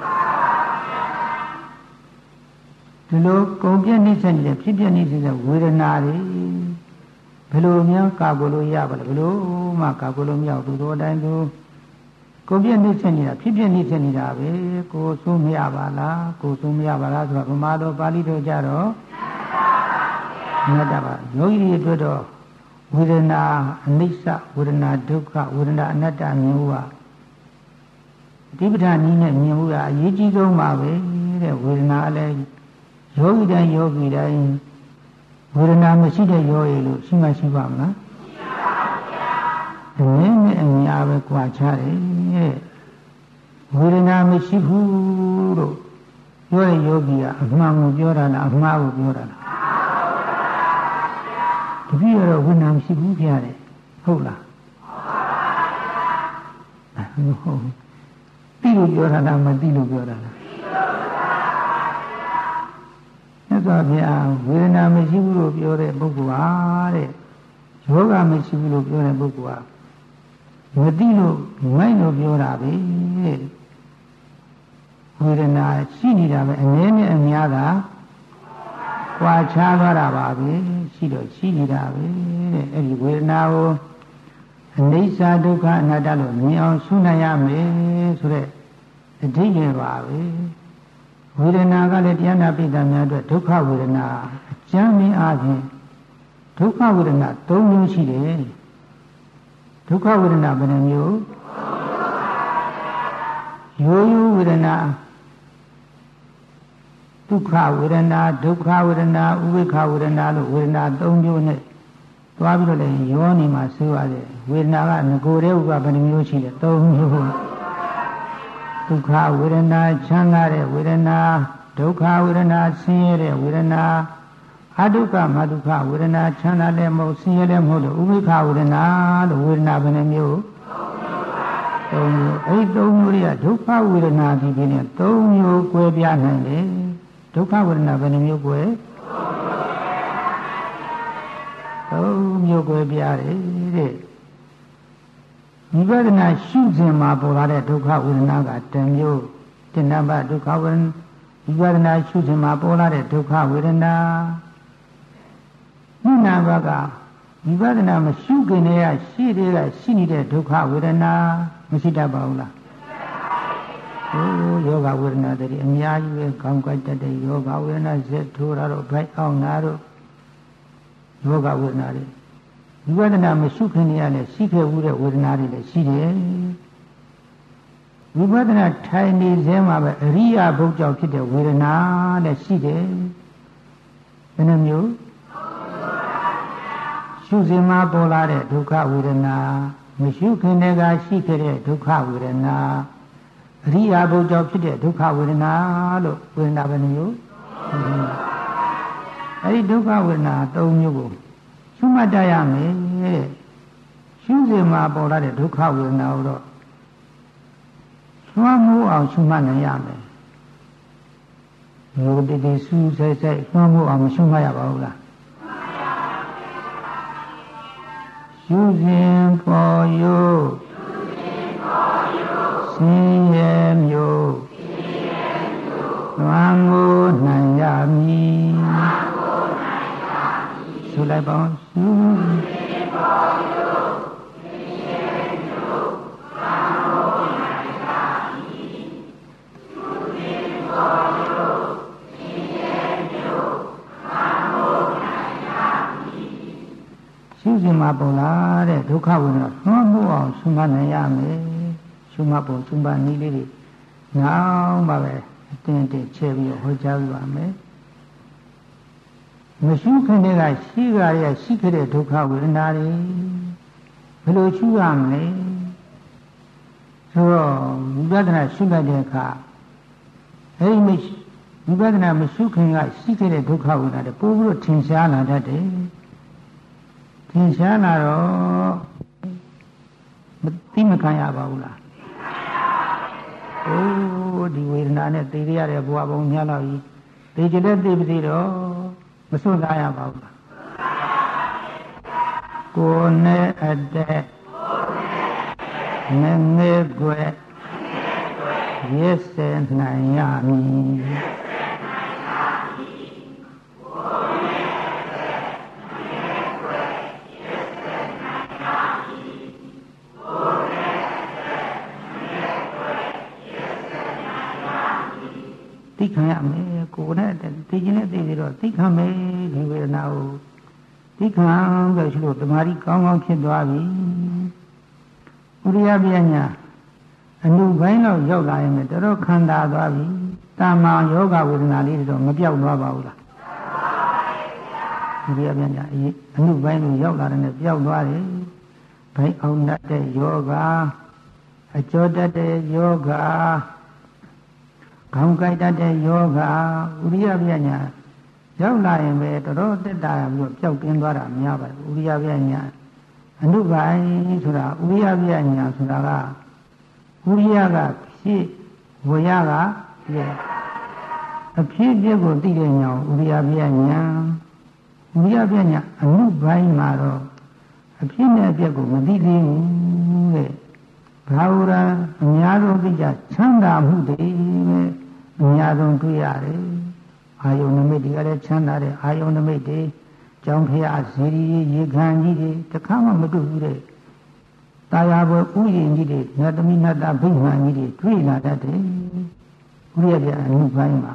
ဒီလိုကုန်ပြည့်နှိမ့်ဆက်နေတဲ့ဖြစ်ပြနှိမ့်ဆက်တဲ့ဝေဒနာတွေဘယ်လိုများကာကွယ်လို့ရပါလဲဘယ်လိုမှကာကွယ်လို့မရဘူးတို့အတိုင်းသူကိုပြည့်နှိမ့်ဆက်နေတာဖြစ်ပြနှိမ့်ဆက်နေတာပဲကိုဆုံးမရပါလားကိုဆုံးမရပါလားဆိုတော့ဗမာလိုပါဠိလိုကြတော့မတ္တပါယောဂီတွေအတွက်တော့ဝေဒနာအနိစ္စဝေဒနာဒုက္ခဝေဒနာအနတ္တမြင်မှုဟာဒီပဋ္ဌာန်နည်းနဲ့မြင်မှုကအရေးကြီးဆုံးပါပဲတဲ့ဝေဒနာလည်းယောဂီတိုင်းဝေဒနာမရှိတဲ့ယောဂီလို့ရှိမှရှိပါမလားရှိပါပါဘုရားဒီနဲ့အများပဲကြွားချတယ်တဲ့ဝေဒနာမရှိဘူးလို့ပြောတဲ့ယောဂီကအမှန်ကိုပြောတာလားအမှားကိုပြောတာလားတပည့်တော်ဝိညာဉ်မရှိဘူးဖျားတယ်ဟုတ်လားဟုတ်သိလို့ပြောတာလားမသိလို့ပြောတာလားမြတ်စွာဘုရားဝေဒနာမရှိဘူးလို့ပြောတဲ့ပုဂ္ဂိုလ်ဟာတဲ့ယောဂမရှိဘူးလို့ပြောတဲ့ပုဂ္ဂိုလ်ဟာမသိလို့မိုက်လို့ပြောတာပဲတဲ့ဝေဒနာရှိနေတာပဲအနည်းနဲ့အများသာကွာခြားသွားတာပါပဲရှိတော့ရှိနေတာပဲတဲ့အဲ့ဒီဝေဒနာကိုအနိစ္စဒုက္ခအနတ္တလို့မြင်အောင်ရှုနိုင်ရမယ်ဆိုတဲ့အဓိပ္ပာယ်ပါပဲဝေဒနာကလည်းတရားနာပိဋကများအတွက်ဒုက္ခဝေဒနာအကျမ်းမင်းအားဖြင့်ဒုက္ခဝေဒနာ၃မျိုးရှိတယ်ဒုက္ခဝေဒနာဘယ်နှမျိုးရိုးရိုးဝေဒနာဒုက္ခဝေဒနာဒုက္ခဝေဒနာဥပေက္ခဝေဒနာလို့ဝေဒနာ၃မျိုးနဲ့သွားပြီးတော့လည်းယောနေမှာဆိုရတယ်ဝေဒနာကငကိုယ်တည်းဥပဘယ်နှမျိုးရှိလဲ၃မျိုးဒုက္ခဝေဒနာချမ်းသာတဲ့ဝေဒနာဒုက္ခဝေဒနာဆင်းရဲတဲ့ဝေဒနာအဒုက္ခမဒုက္ခဝေဒနာချမ်းသာလည်းမဟုတ်ဆင်းရဲလည်းမဟုတ်လို့ဥပေက္ခဝေဒနာလို့ဝေဒနာဘယ်နှမျိုး၃မျိုးအဲ့၃မျိုးတွေကဒုက္ခဝေဒနာဒီပြင်းနဲ့၃မျိုး꿰ပြနိုင်တယ်ဒုက္ခဝေဒနာဘယ်နှမျိုး꿰၃မျိုး꿰ပြတယ်တဲ့ဝိပဿနာရှုစဉ်မှာပေါ်လာတဲ့ဒုက္ခဝေဒနာကတစ်မျိုးတဏ္ဍဒုက္ခဝေဒနာဝိပဿနာရှုစဉ်မှာပေါ်လာတဲ့ဒုက္ခဝေဒနာနိနာဘကဝိပဿနာမရှုခင်တည်းကရှိနေတဲ့ဒုက္ခဝေဒနာမရှိတတ်ပါဘူးလားဟိုယောဂဝေဒနာတွေအများကြီးပဲခေါင်းကိုက်တတ်တဲ့ယောဂဝေဒနာဇက်ထိုးတာတော့ဘိုက်အောင်နာတော့ယောဂဝေဒနာတွေဝိပဿနာမရှုခင်တည်းကလည်းရှိခဲ့ဘူးတဲ့ဝေဒနာတွေလည်းရှိတယ်ဝိပဿနာထိုင်နေစေမှာပဲအရိယာဘုတ်ကြောင့်ဖြစ်တဲ့ဝေဒနာလည်းရှိတယ်ဘယ်နှမျိုးရှုစဉ်မှာပေါ်လာတဲ့ဒုက္ခဝေဒနာမရှုခင်တည်းကရှိခဲ့တဲ့ဒုက္ခဝေဒနာအရိယာဘုတ်ကြောင့်ဖြစ်တဲ့ဒုက္ခဝေဒနာလို့ဝေဒနာဘယ်နှမျိုးအဲဒီဒုက္ခဝေဒနာ၃မျိုးကိုရှုမှတ်တတ်ရမယ်တဲ့ရှုစဉ်မှာပေါ်လာတဲ့ဒုက္ခဝေဒနာကိုတော့သွမ်းမှုအောင်ရှုမှတ်နိုင်ရမယ်ဘုရားတည်စူးဆိုင်သွမ်းမှုအောင်မရှုမှတ်ရပါဘူးလားရှုစဉ်ပေါ်ယုဆင်းရဲမျိုးသွမ်းမှုနိုင်ရမည်ဆိုလိုက်ပါဦးရှုရှုစဉ်မှာပေါ်လာတဲ့ဒုက္ခဝေဒနာသွမ်းမှုအောင်ရှုမှတ်နိုင်ရမယ်ရှုမှတ်ပုံရှုမှတ်နည်းလေးတွေနောက်မှပဲအတင်းတင်းချဲ့ပြီးဟောကြားပြပါမယ်မရှုခင်တည်းကရှိကြရရှိခဲ့တဲ့ဒုက္ခဝေဒနာတွေဘယ်လိုရှုရမလဲဆိုတော့ဝိပဿနာရှုလိုက်တဲ့အခါအဲဒီဝိပဿနာမရှုခင်ကရှိခဲ့တဲ့ဒုက္ခဝေဒနာတွေပို့ပြီးတော့ထင်ရှားလာတတ်တယ်ထင်ရှားလာတော့မသိမခံရပါဘူးလားအိုးဒီဝေဒနာနဲ့သိရတဲ့ဘဝပုံများတော့ကြီးသိကြတဲ့သိပါသေးတော့မစွန့်စားရပါဘူးလားကိုယ်နဲ့အတက်ငငယ်ွယ်ရစ်စဲနိုင်ရမည်သိခံရမယ်ကိုယ်နဲ့သိခြင်းနဲ့သိပြီးတော့သိခံမယ်ဒီဝေဒနာကိုသိခံလို့ရှိလို့တမာရီကောင်းကောင်းဖြစ်သွားပြီဥရိယပညာအနုပိုင်းတော့ရောက်လာရင်တော်တော်ခံတာသွားပြီတာမန်ယောဂဝေဒနာလေးတွေတော့မပြောက်သွားပါဘူးလားဥရိယပညာအနုပိုင်းကိုရောက်လာတဲ့ပြောက်သွားတယ်ဘိုင်းအောင်တတ်တဲ့ယောဂအကျော်တတ်တဲ့ယောဂခေါင်းကိုက်တတ်တဲ့ယောဂဥရိယပညာရောက်လာရင်ပဲတော်တော်တက်တာပြီးတော့ပျောက်ကင်းသွားတာများပါတယ်ဥရိယပညာအနုပိုင်းဆိုတာဥရိယပညာဆိုတာကဥရိယကဖြစ်ဝေယကပြည့်အဖြစ်ပြည့်ကိုသိတဲ့ညာဥရိယပညာဥရိယပညာအနုပိုင်းမှာတော့အဖြစ်နဲ့အပြည့်ကိုမသိသေးဘူးတဲ့ဘာဝရအများဆုံးသိကြချမ်းသာမှုတွေပဲအများဆုံးတွေ့ရတယ်အာယုန်နမိတ်တွေကလည်းချမ်းသာတဲ့အာယုန်နမိတ်တွေကျောင်းဖျားဇီရီရေခမ်းကြီးတွေတခါမှမတွေ့ဘူးတဲ့တာယာဘွယ်ဥယျာဉ်ကြီးတွေမြတ်သမီးနတ်သားဗိမာန်ကြီးတွေတွေ့လာတတ်တယ်ဥရိယပြအနုပိုင်းမှာ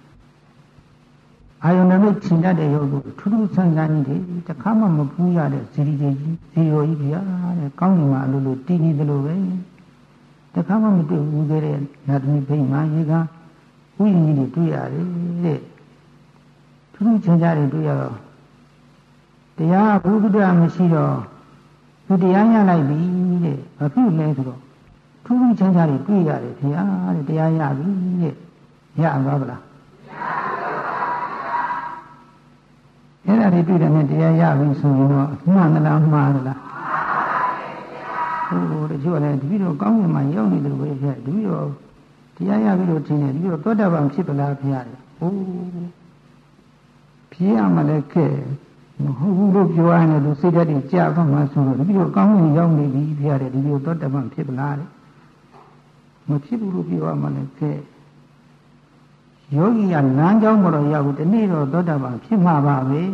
အာယုန်နမိတ်ချင်တတ်တဲ့ယောဂထူးထူးဆန်းဆန်းကြီးတွေတခါမှမပူးရတဲ့ဇီရီကြီးဇီရောကြီးဗျာတဲ့ကောင်းကင်မှာအလိုလိုတည်နေသလိုပဲတခါမှမတွေ့ဘူးခဲ့တဲ့မြတ်သမီးဗိမာန်ရေခမ်းဥယျာဉ်ကြီးတွေတွေ့ရတယ်တဲ့ထူးထူးခြားခြားတွေတွေ့ရတော့တရားဘုဒ္ဓမရှိတော့သူတရားရလိုက်ပြီတဲ့ဘာဖြစ်လဲဆိုတော့ထူးထူးခြားခြားတွေတွေ့ရတယ်ခင်ဗျာတဲ့တရားရပြီတဲ့ရပါဗလားအဲ့ဒါတွေတွေ့တယ်နဲ့တရားရပြီဆိုရင်တော့မှန်သလားမှားသလားဟိုတချို့လည်းတပည့်တော်ကောင်းကင်မှာရောက်နေတယ်ပဲဖြစ်တပည့်တော်တရားရပြီလို့ထင်တယ်တပည့်တော်သောတာပန်ဖြစ်ပလားဖျားတယ်ဟိုဖြစ်ရမှလည်းခဲ့မဟုတ်ဘူးလို့ပြောရတယ်သူစိတ်ဓာတ်တွေကြာသွားမှဆိုတော့တပည့်တော်ကောင်းကင်ရောက်နေပြီဖျားတယ်တပည့်တော်သောတာပန်ဖြစ်ပလားတဲ့မဖြစ်ဘူးလို့ပြောရမှလည်းခဲ့ယောဂီကလမ်းကြောင်းမတော်ရောက်ဘူးတနေ့တော့သောတာပန်ဖြစ်မှာပါပဲ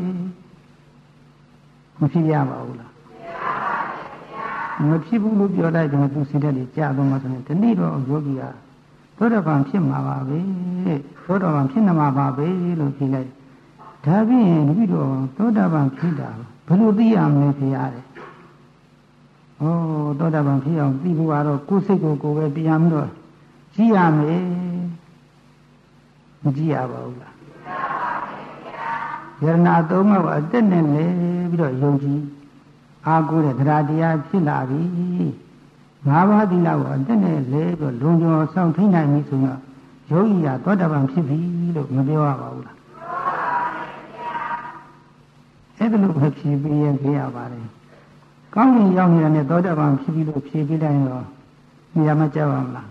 မဖြစ်ရပါဘူးလားမဖြစ်ဘူးလို့ပြောလိုက်တော့သူစိတ်ဓာတ်တွေကြာသွားမှဆိုရင်တနေ့တော့ယောဂီကသောတာပန်ဖြစ်မှာပါပဲသောတာပန်ဖြစ်နေမှာပါပဲလို့ဖြေလိုက်ဒါဖြင့်တပည့်တော်သောတာပန်ဖြစ်တာဘယ်လိုသိရမလဲဖြေရတယ်ဩသောတာပန်ဖြစ်အောင်သိဖို့ကတော့ကိုယ်စိတ်ကိုယ်ပဲတရားပြီးတော့ကြည့်ရမယ်မကြည့်ရပါဘူးလားယရနာသုံးပါးအတက်နဲ့လေပြီးတော့ယုံကြည်အားကိုးတဲ့တရားတရားဖြစ်လာပြီငါးပါးသီလကိုအတက်နဲ့လေပြီးတော့လုံခြုံဆောင်ထိနိုင်ပြီဆိုတော့ယောဂီကသောတာပန်ဖြစ်ပြီလို့မပြောရပါဘူးလားအဲ့ဒါလို့ပဲဖြေပေးရင်ပြရပါတယ်ကောင်းကင်ရောက်နေတာနဲ့သောတာပန်ဖြစ်ပြီလို့ဖြေပေးတိုင်းတော့နေရာမကျပါဘူးလား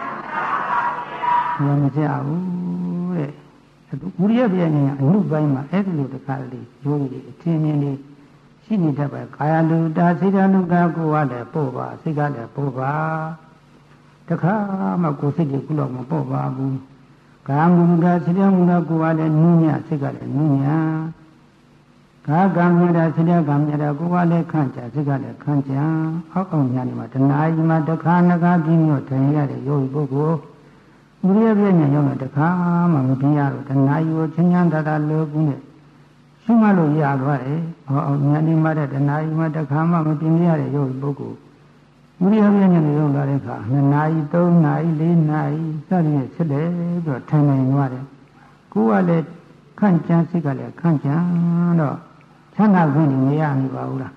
နေရာမကျဘူးတဲ့ဘုရားပြညာအနုပိုင်းမှာအဲ့ဒါလို့တခါလေယောဂီတွေအထင်မြင်လေးရှိနေတတ်ပါကာယလူတာစိတ္တလူကကိုယ်ကလည်းပို့ပါစိတ်ကလည်းပို့ပါတခါမှကိုယ်စိတ်ကြီးကုလို့မပို့ပါဘူးကာမလူတာစိတ္တလူကကိုယ်ကလည်းနူးညံ့စိတ်ကလည်းနူးညံ့ကာကံမြတာစိတ္တကံမြတာကိုယ်ကလည်းခန့်ကြစိတ်ကလည်းခန့်ကြအောက်အောင်ညာနေမှာတဏှာကြီးမှာတခါနဂါပြင်းလို့ထိုင်ရတဲ့ယောဂီပုဂ္ဂိုလ်ဘုရားပြညာရောက်တော့တခါမှမပြင်းရတော့တဏှာကြီးကိုချင်းချမ်းသာသာလောကူနဲ့ရှုမှတ်လို့ရသွားတယ်ဟောညာနေမှာတဲ့တဏှာကြီးမှာတခါမှမပြင်းရတဲ့ယောဂီပုဂ္ဂိုလ်ဥရိယပြဉ္ဉတွေရောက်လာတဲ့အခါ2 နာရီ 3 နာရီ 4 နာရီစသည်ဖြင့်ဖြစ်တယ်ပြီးတော့ထိုင်နေသွားတယ်ကိုယ်ကလည်းခန့်ချမ်းစိတ်ကလည်းခန့်ချမ်းတော့ချမ်းသာခွင့်မရနိုင်ပါဘူးလား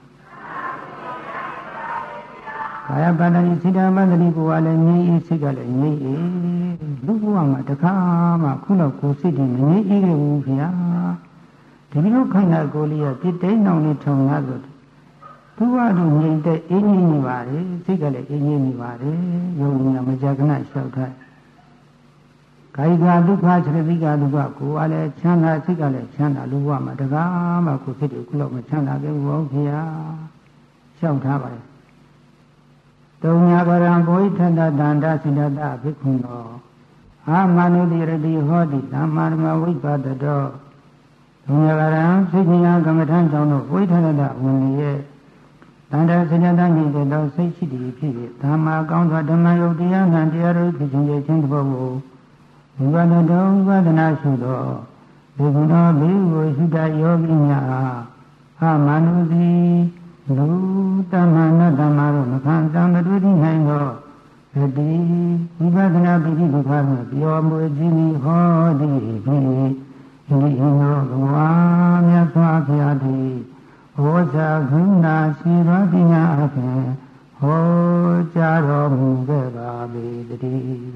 ကာယပတ္တိစိတ္တပတ္တိကိုယ်ကလည်းငြိမ်းအေးစိတ်ကလည်းငြိမ်းအေးလူဘဝမှာတခါမှခုလောက်ကိုယ်စိတ်တွေငြိမ်းအေးခဲ့ဘူးခင်ဗျာဒီလိုခန္ဓာကိုယ်လေးကပြစ်တိန်အောင်လေးထုံလာဆိုသူကတို့ငြိမ်တဲ့အင်းကြီးနေပါလေစိတ်ကလည်းအင်းကြီးနေပါလေယုံညာမကြခဏလျှောက်ထားကာယကဒုက္ခခြေတိကဒုက္ခကိုယ်ကလည်းချမ်းသာစိတ်ကလည်းချမ်းသာလူဘဝမှာတကားမှကိုယ်စိတ်တွေခုလောက်မချမ်းသာခဲ့ဘူးခင်ဗျာလျှောက်ထားပါလေတုံညာကရံဘဝိထတတန္တစိတ္တဘိက္ခုနောအာမနုတိရတိဟောတိသမ္မာဓမ္မဝိပဿတောတုံညာကရံစိတ်ဉာဏ်ကမ္မထံကြောင့်တို့ဝိထတတဝင်ရဲ့တန္တစိတ္တညိတဲ့တော့စိတ်ရှိတည်ဖြစ်၍ဓမ္မာကောင်းစွာဓမ္မယုတ်တရားနှံတရားတို့ဖြစ်ခြင်းရဲ့ခြင်းတဘောကိုဝိပဿတောဝိပဿနာရှုသောဒီကုဏဘိဝရှုတယောဂိညာအာမနုတိလူတမ္မာနတ္တမတို့မခံတံမတွေ့သိနိုင်သောဒီဝိပဿနာပိဋိဒုက္ခကိုပြောမွေခြင်းဤဟောသည်ဖြစ်၏ဒီနောဘဝမြတ်စွာဘုရားသည်ဟောကြားခုနာရှိသောပညာအဖြင့်ဟောကြားတော်မူခဲ့ပါပေတည်း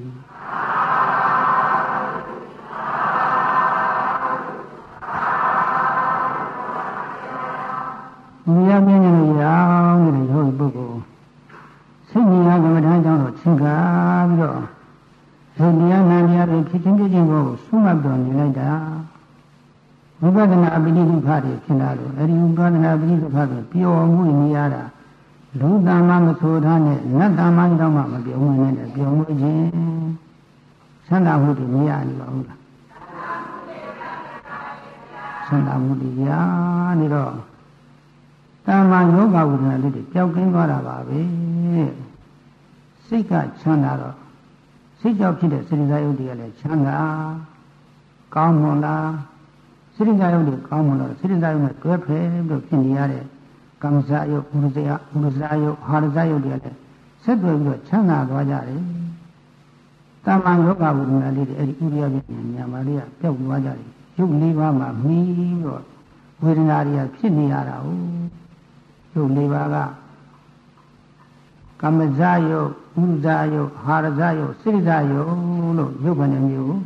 ဒီရပြင်းနေရောင်းနေတဲ့ယောဂီပုဂ္ဂိုလ်စိတ်ဉာဏ်ကမ္မဋ္ဌာန်းကြောင့်တော့ချင်းကားပြီးတော့ဒီတရားနာတရားတွေဖြစ်ချင်းဖြစ်ချင်းကိုဆုံးမတော်နေလိုက်တာဝိပဿနာအပိဋိဒုက္ခတွေဖြစ်လာလို့အဲဒီဝိပဿနာအပိဋိဒုက္ခတွေပျော်မှုနေရတာလူတမ္မာမဆိုထားနဲ့နတ်တမ္မာတောင်မှမပျော်မှုနဲ့ပျော်မှုခြင်းဆန္ဒမှုတွေမရနိုင်ပါဘူးလားဆန္ဒမှုတွေရနေတော့တမ္မာယောဂဝိဒနာလေးတွေပျောက်ကင်းသွားတာပါပဲစိတ်ကချမ်းသာတော့စိတ်ကြောင့်ဖြစ်တဲ့စိတ္တဇာယုတ်တွေကလည်းချမ်းသာကောင်းမွန်လားစိတ္တဇာယုတ်တွေကောင်းမွန်တော့စိတ္တဇာယုတ်နဲ့တွဲဖယ်ပြီးဖြစ်နေရတဲ့ကမ္မဇာယုတ်ဥရဇာယုတ်ဟာရဇာယုတ်တွေကလည်းဆက်သွယ်ပြီးတော့ချမ်းသာသွားကြတယ်တမ္မာယောဂဝိဒနာလေးတွေအဲ့ဒီဥရိယပြဉာဏ်ပါလေးကပျောက်သွားကြတယ်ရုပ်၄ပါးမှာမှီပြီးတော့ဝေဒနာတွေကဖြစ်နေရတာဟုတ်ရုပ်၄ပါးကကမ္မဇာယုတ်ဥရဇာယုတ်ဟာရဇာယုတ်စိတ္တဇာယုတ်လို့ရုပ်ဘယ်နှမျိုး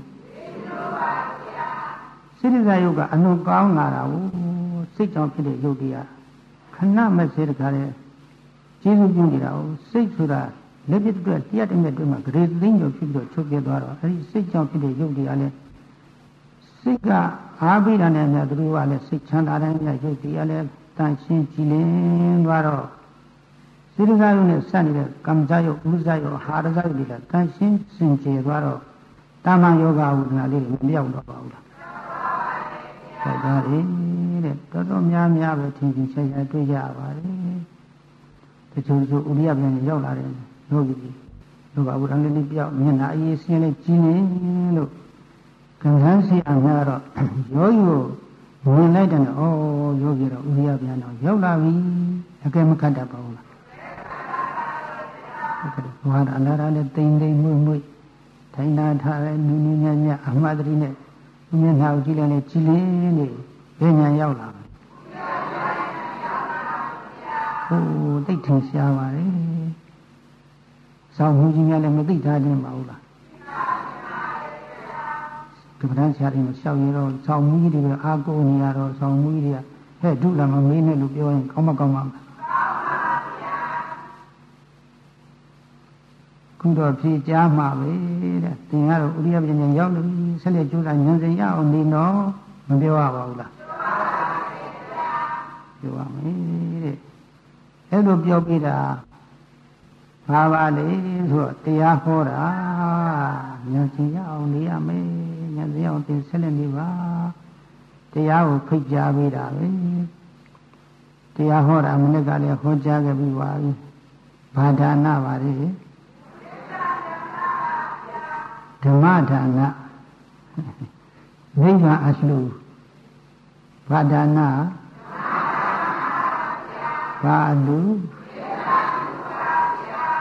စိတ္တဇာယုတ်ကအနုကောင်းလာတာဟုတ်စိတ်ကြောင့်ဖြစ်တဲ့ရုပ်တွေကခဏမစဲတခါလဲကျေးဇူးပြုနေတာဟုတ်စိတ်ဆိုတာလက်ပြအတွက်တရားတည်းနဲ့တွေ့မှာဂရေသိမ့်ကျော်ဖြစ်ပြီးတော့ချုပ်ပြသွားတော့အဲဒီစိတ်ကြောင့်ဖြစ်တဲ့ရုပ်တွေကလည်းစိတ်ကအားပေးတာနဲ့များသူတို့ကလည်းစိတ်ချမ်းသာတဲ့များရုပ်တွေကလည်းတန်ရှင်းကြည်လင်သွားတော့စိတ္တဇာယုတ်နဲ့စနေတဲ့ကမ္မဇာယုတ်ဥရဇာယုတ်ဟာရဇာယုတ်တွေကတန်ရှင်းစင်ကြယ်သွားတော့တာမန်ယောဂဝိဒနာလေးတွေမပြောက်တော့ပါဘူးလားဟုတ်ပါပြီတဲ့တော်တော်များများပဲထင်ထင်ရှားရှားတွေ့ကြပါတယ်တချို့ဆိုဥရိယပြန်ရောက်လာတယ်ယောဂီကြီးယောဂဝိဒနာလေးပြောက်မျက်နှာအရေးဆင်းလေးကြီးနေလို့ကံဆန်းစီအောင်ကတော့ယောဂီကိုဝင်လိုက်တယ်ဩယောဂီတော့ဥရိယပြန်တော့ရောက်လာပြီအကဲမခတ်တတ်ပါဘူးလားဘဝအလားတူနဲ့တိမ်တိမ်မွေ့မွေ့ထိုင်နာထားတဲ့နူးနူးညံ့ညံ့အမှတ်တရနဲ့မျက်နှာကိုကြည့်လိုက်လေကြည်လင်းနေဘယ်ညာရောက်လာလဲဟိုတိတ်ထင်ရှားပါလေစောင့်မှုကြီးများလည်းမသိထားခြင်းပါဘူးလားကမ္ဘာဆရာတွေမလျှောက်ရတော့စောင့်မှုကြီးတွေအားကိုးနေရတော့စောင့်မှုကြီးတွေကဟဲ့ဒုလာမမေးနဲ့လို့ပြောရင်ကောင်းမကောင်းပါ့ခုတော့ဖြေကြားမှာပဲတဲ့သင်ကတော့ဥရိယပညာရောက်လို့ဆက်လက်ကြိုးစားဉာဏ်စဉ်ရအောင်နေတော့မပြောရပါဘူးလားပြောပါမယ်တဲ့အဲ့လိုပြောပြတာဘာပါလဲဆိုတော့တရားဟောတာဉာဏ်စဉ်ရအောင်နေရမယ်ဉာဏ်စဉ်ရအောင်သင်ဆက်လက်နေပါတရားကိုဖိတ်ကြားပေးတာပဲတရားဟောတာမနေ့ကလည်းဟောကြားခဲ့ပြီးပါပြီဘာဒါနပါလေဓမ္မဒါနနိဗ္ဗာန်အလှဘာဒါနဘာလူ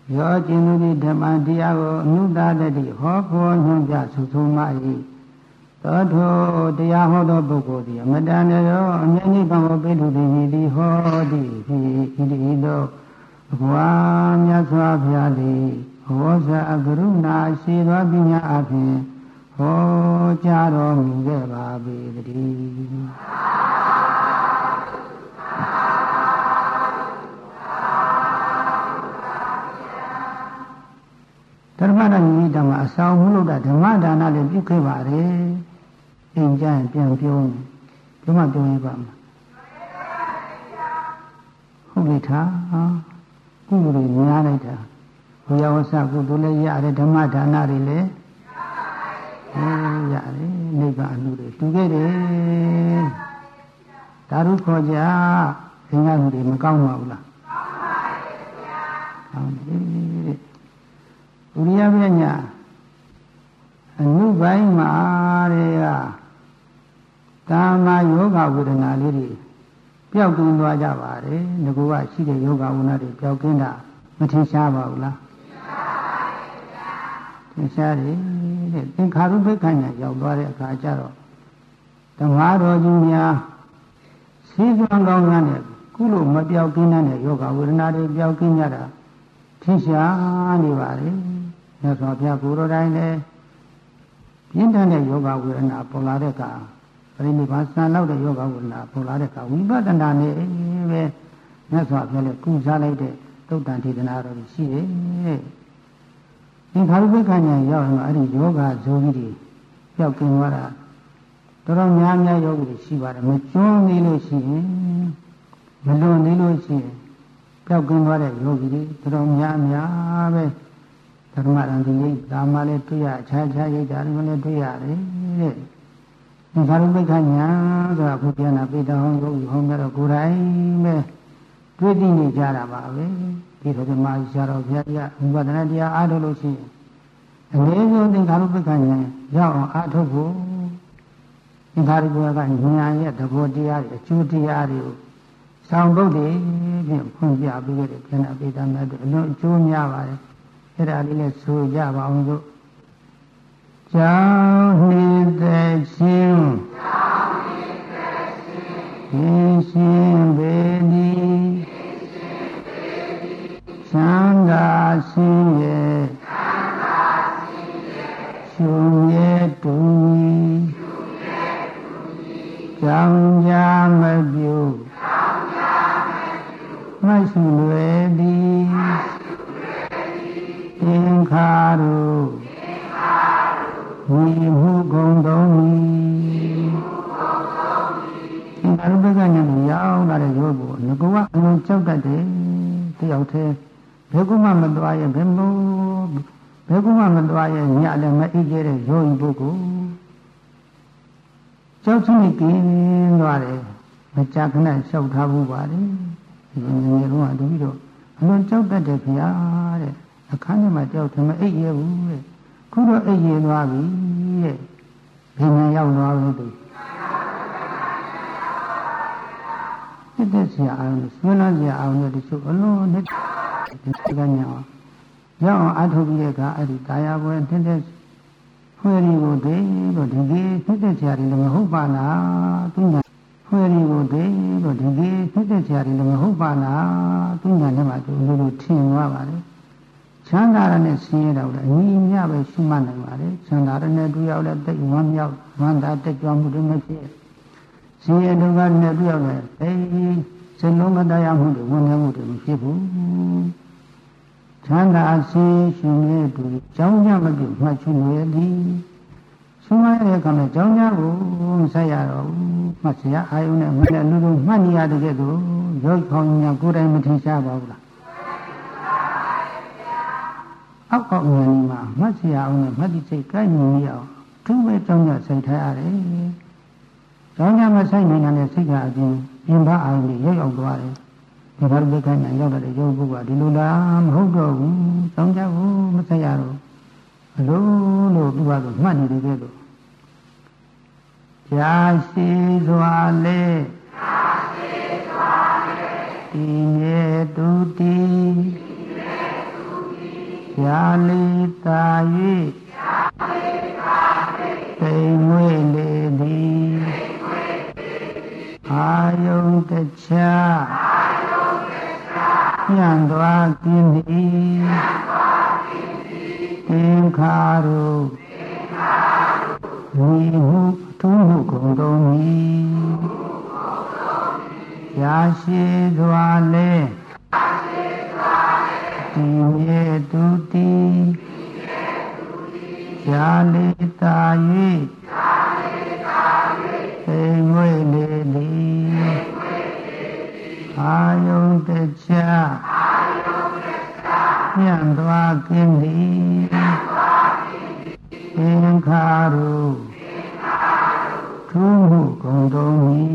ယောကျင်သူသည်ဓမ္မတရားကိုအနုတတတိဟောဖို့ညွှန်ပြဆုဆုံးမ၏သောထိုတရားဟောသောပုဂ္ဂိုလ်သည်အမတန်ရောအမြဲတမ်းကိုပိထုသည်သည်ဟောသည်ဤသို့ဘဝမြတ်စွာဘုရားသည်ဘောဇာကရုဏာရှိသောပညာအဖြင့်ဟောကြားတော်မူခဲ့ပါပေတည်းဓမ္မဒါနဤဓမ္မအဆောင်မှုလို့ဓမ္မဒါနလည်းပြုခဲ့ပါလေအင်းကြရင်ပြန်ပြောမှပြောရပါမှာဟုတ်ပြီသားကုသိုလ်တွေများလိုက်တာဘုရားဝဆကုသိုလ်လည်းရတယ်ဓမ္မဒါနတွေလည်းရတယ်နိဗ္ဗာန်အမှုတွေတူခဲ့တယ်ဒါရုခေါ်ကြသင်္ဃမှုတွေမကောင်းပါဘူးလားကောင်းပါရဲ့ဗျာဥရိယပညာအနုပိုင်းမှာတွေကကာမယောဂဝေဒနာလေးတွေပျောက်ကင်းသွားကြပါတယ်ငါကရှိတဲ့ယောဂဝေဒနာတွေပျောက်ကင်းတာမထင်ရှားပါဘူးလားထင်ရှားတယ်တဲ့သင်္ခါရုပ္ပခဏရောက်သွားတဲ့အခါကျတော့ဓမ္မတော်ကြီးများစီးစွမ်းကောင်းတဲ့ကုလို့မပျောက်ကင်းတဲ့ယောဂဝေဒနာတွေပျောက်ကင်းကြတာထင်ရှားနေပါလေမြတ်စွာဘုရားကိုယ်တော်တိုင်လည်းပြင်းထန်တဲ့ယောဂဝေဒနာပေါ်လာတဲ့အခါပရိနိဗ္ဗာန်ဆံလောက်တဲ့ယောဂဝေဒနာပေါ်လာတဲ့အခါဝိပဿနာနဲ့ပဲမြတ်စွာဘုရားလည်းကုစားလိုက်တဲ့သုတ်တန်ထေသနာတော်ရှိတယ်သင်္ခါရုပ္ပခဏရောက်ရင်အဲ့ဒီယောဂဇိုးကြီးတွေပျောက်ကင်းသွားတာတော်တော်များများယောဂီတွေရှိပါတယ်မကျွမ်းသေးလို့ရှိရင်မလွန်သေးလို့ရှိရင်ပျောက်ကင်းသွားတဲ့ယောဂီတွေတော်တော်များများပဲဓမ္မရံဒီရိပ်ဒါမှလည်းတွေ့ရအခြားရိပ်ဒါမှလည်းတွေ့ရတယ်တဲ့သင်္ခါရုပ္ပခဏဆိုတာဘုရားနာပိဋကဟောယောဂီဟောများတော့ကိုယ်တိုင်ပဲတွေ့သိနေကြတာပါပဲဒီလိုဓမ္မဆရာတော်ဘုရားကြီးဝိပဿနာတရားအားထုတ်လို့ရှိရင်အနည်းဆုံးသင်္ခါရုပ္ပခဏရောက်အောင်အားထုတ်ဖို့သင်္ခါရုပ္ပကဉာဏ်ရဲ့သဘောတရားတွေအကျိုးတရားတွေကိုဆောင်ပုဒ်တွေဖြင့်ဖွင့်ပြပေးခဲ့တဲ့ဘုရားပိဋကများတို့အလွန်အကျိုးများပါတယ်အဲ့ဒါလေးလည်းဆိုကြပါအောင်လို့ကျောင်းနှစ်သက်ခြင်းရှင်ပေတိချမ်းသာရှင်ရဲ့ရှင်ရဲ့တူကြောင်းကြမပြုမရှိလွယ်သည်သင်္ခါရုဝိမှုကုန်သုံးသည်သင်္ခါရုပ္ပကဉာဏ်ကိုရောက်လာတဲ့ယောဂကိုငါကအလုံးကြောက်တတ်တယ်တယောက်တည်းဘယ်ကုမှမသွားရဲ့ဘယ်ကုမှမသွားရဲ့ညလည်းမအိပ်ကြတဲ့ယောဂီပုဂ္ဂိုလ်ကြောက်ချင်းကင်းသွားတယ်မကြာခဏလျှောက်ထားဖို့ပါလေဒီငယ်ငယ်တုန်းကတပည့်တော်အလွန်ကြောက်တတ်တယ်ခင်ဗျာတဲ့အခန်းထဲမှာကြောက်တယ်မအိပ်ရဘူးတဲ့ခုတော့အိပ်ရသွားပြီတဲ့ဘယ်မှာရောက်သွားလဲသူတဲ့ဆရာအောင်ဆွေးနွေးဆရာအောင်တဲ့တချို့အလွန်နဲ့ဒီကညာရောက်အောင်အထုတ်ပြီးတဲ့အခါအဲ့ဒီတာယာပွဲတဲ့ဖွယ်ရီကိုဒေလို့ဒီကြီးတဲ့ဆရာတွေလည်းမဟုတ်ပါလားသူညာဖွယ်ရီကိုဒေလို့ဒီကြီးတဲ့ဆရာတွေလည်းမဟုတ်ပါလားသူညာထဲမှာသူလိုထင်သွားပါလေချမ်းသာရနဲ့ဆင်းရဲတော့လည်းအညီအမျှပဲရှိမှနိုင်ပါလေချမ်းသာရနဲ့တွေ့ရောက်တဲ့တိတ်ဝမ်းမြောက်ဝမ်းသာတက်ကြွမှုတွေမဖြစ်ဆင်းရဲဒုက္ခနဲ့တွေ့ရောက်တဲ့စိတ်လုံးမတရားမှုတွေဝန်ထမ်းမှုတွေမဖြစ်ဘူးချမ်းသာရှင်ရှင်ရဲ့တူကြောင်းကြမပြုတ်မှတ်ရှင်ရဲ့ဒီဆုံးမတဲ့အခါမှာကြောင်းကြကိုမဆက်ရတော့ဘူးမှတ်စရာအာယုနဲ့မနဲ့လူလူမှတ်နေရတဲ့ကဲ့သို့ရုပ်ခေါင်းညာကိုယ်တိုင်မထင်ရှားပါဘူးလားအောက်ငယ်ဒီမှာမှတ်စရာအောင်နဲ့မှတ်တိစိတ်ကိုက်ညီနေအောင်သူ့ပဲကြောင်းကြစိတ်ထားရတယ်ကြောင်းကြမဆိုင်နေတာနဲ့စိတ်ကအပြင်ပြင်ပအာယုတွေရုပ်ရောက်သွားတယ်ဒီဘာလို့ကညာရောက်တဲ့ရုပ်ဘုရားဒီလိုလားမဟုတ်တော့ဘူးကြောင်းကြကိုမဆက်ရတော့အလိုလိုသူ့ဘာလို့မှတ်နေတယ်ကဲ့သို့ကြာရှိစွာလေဒီမြေတူတီရာလီသာ၍တိမ်မွေ့လေသည်အာယုန်တခြားညံသွားကင်းသည်သင်္ခါရုမိမှုထုံးမှုကုန်တော်မီရာရှိစွာလဲဒီမြေသူတီရာလိတာ၍သိမ်မွေ့လေသည်အာယုန်တခြားညံသွားကင်းသည်သင်္ခါရုထုံးမှုကုန်တော်မီ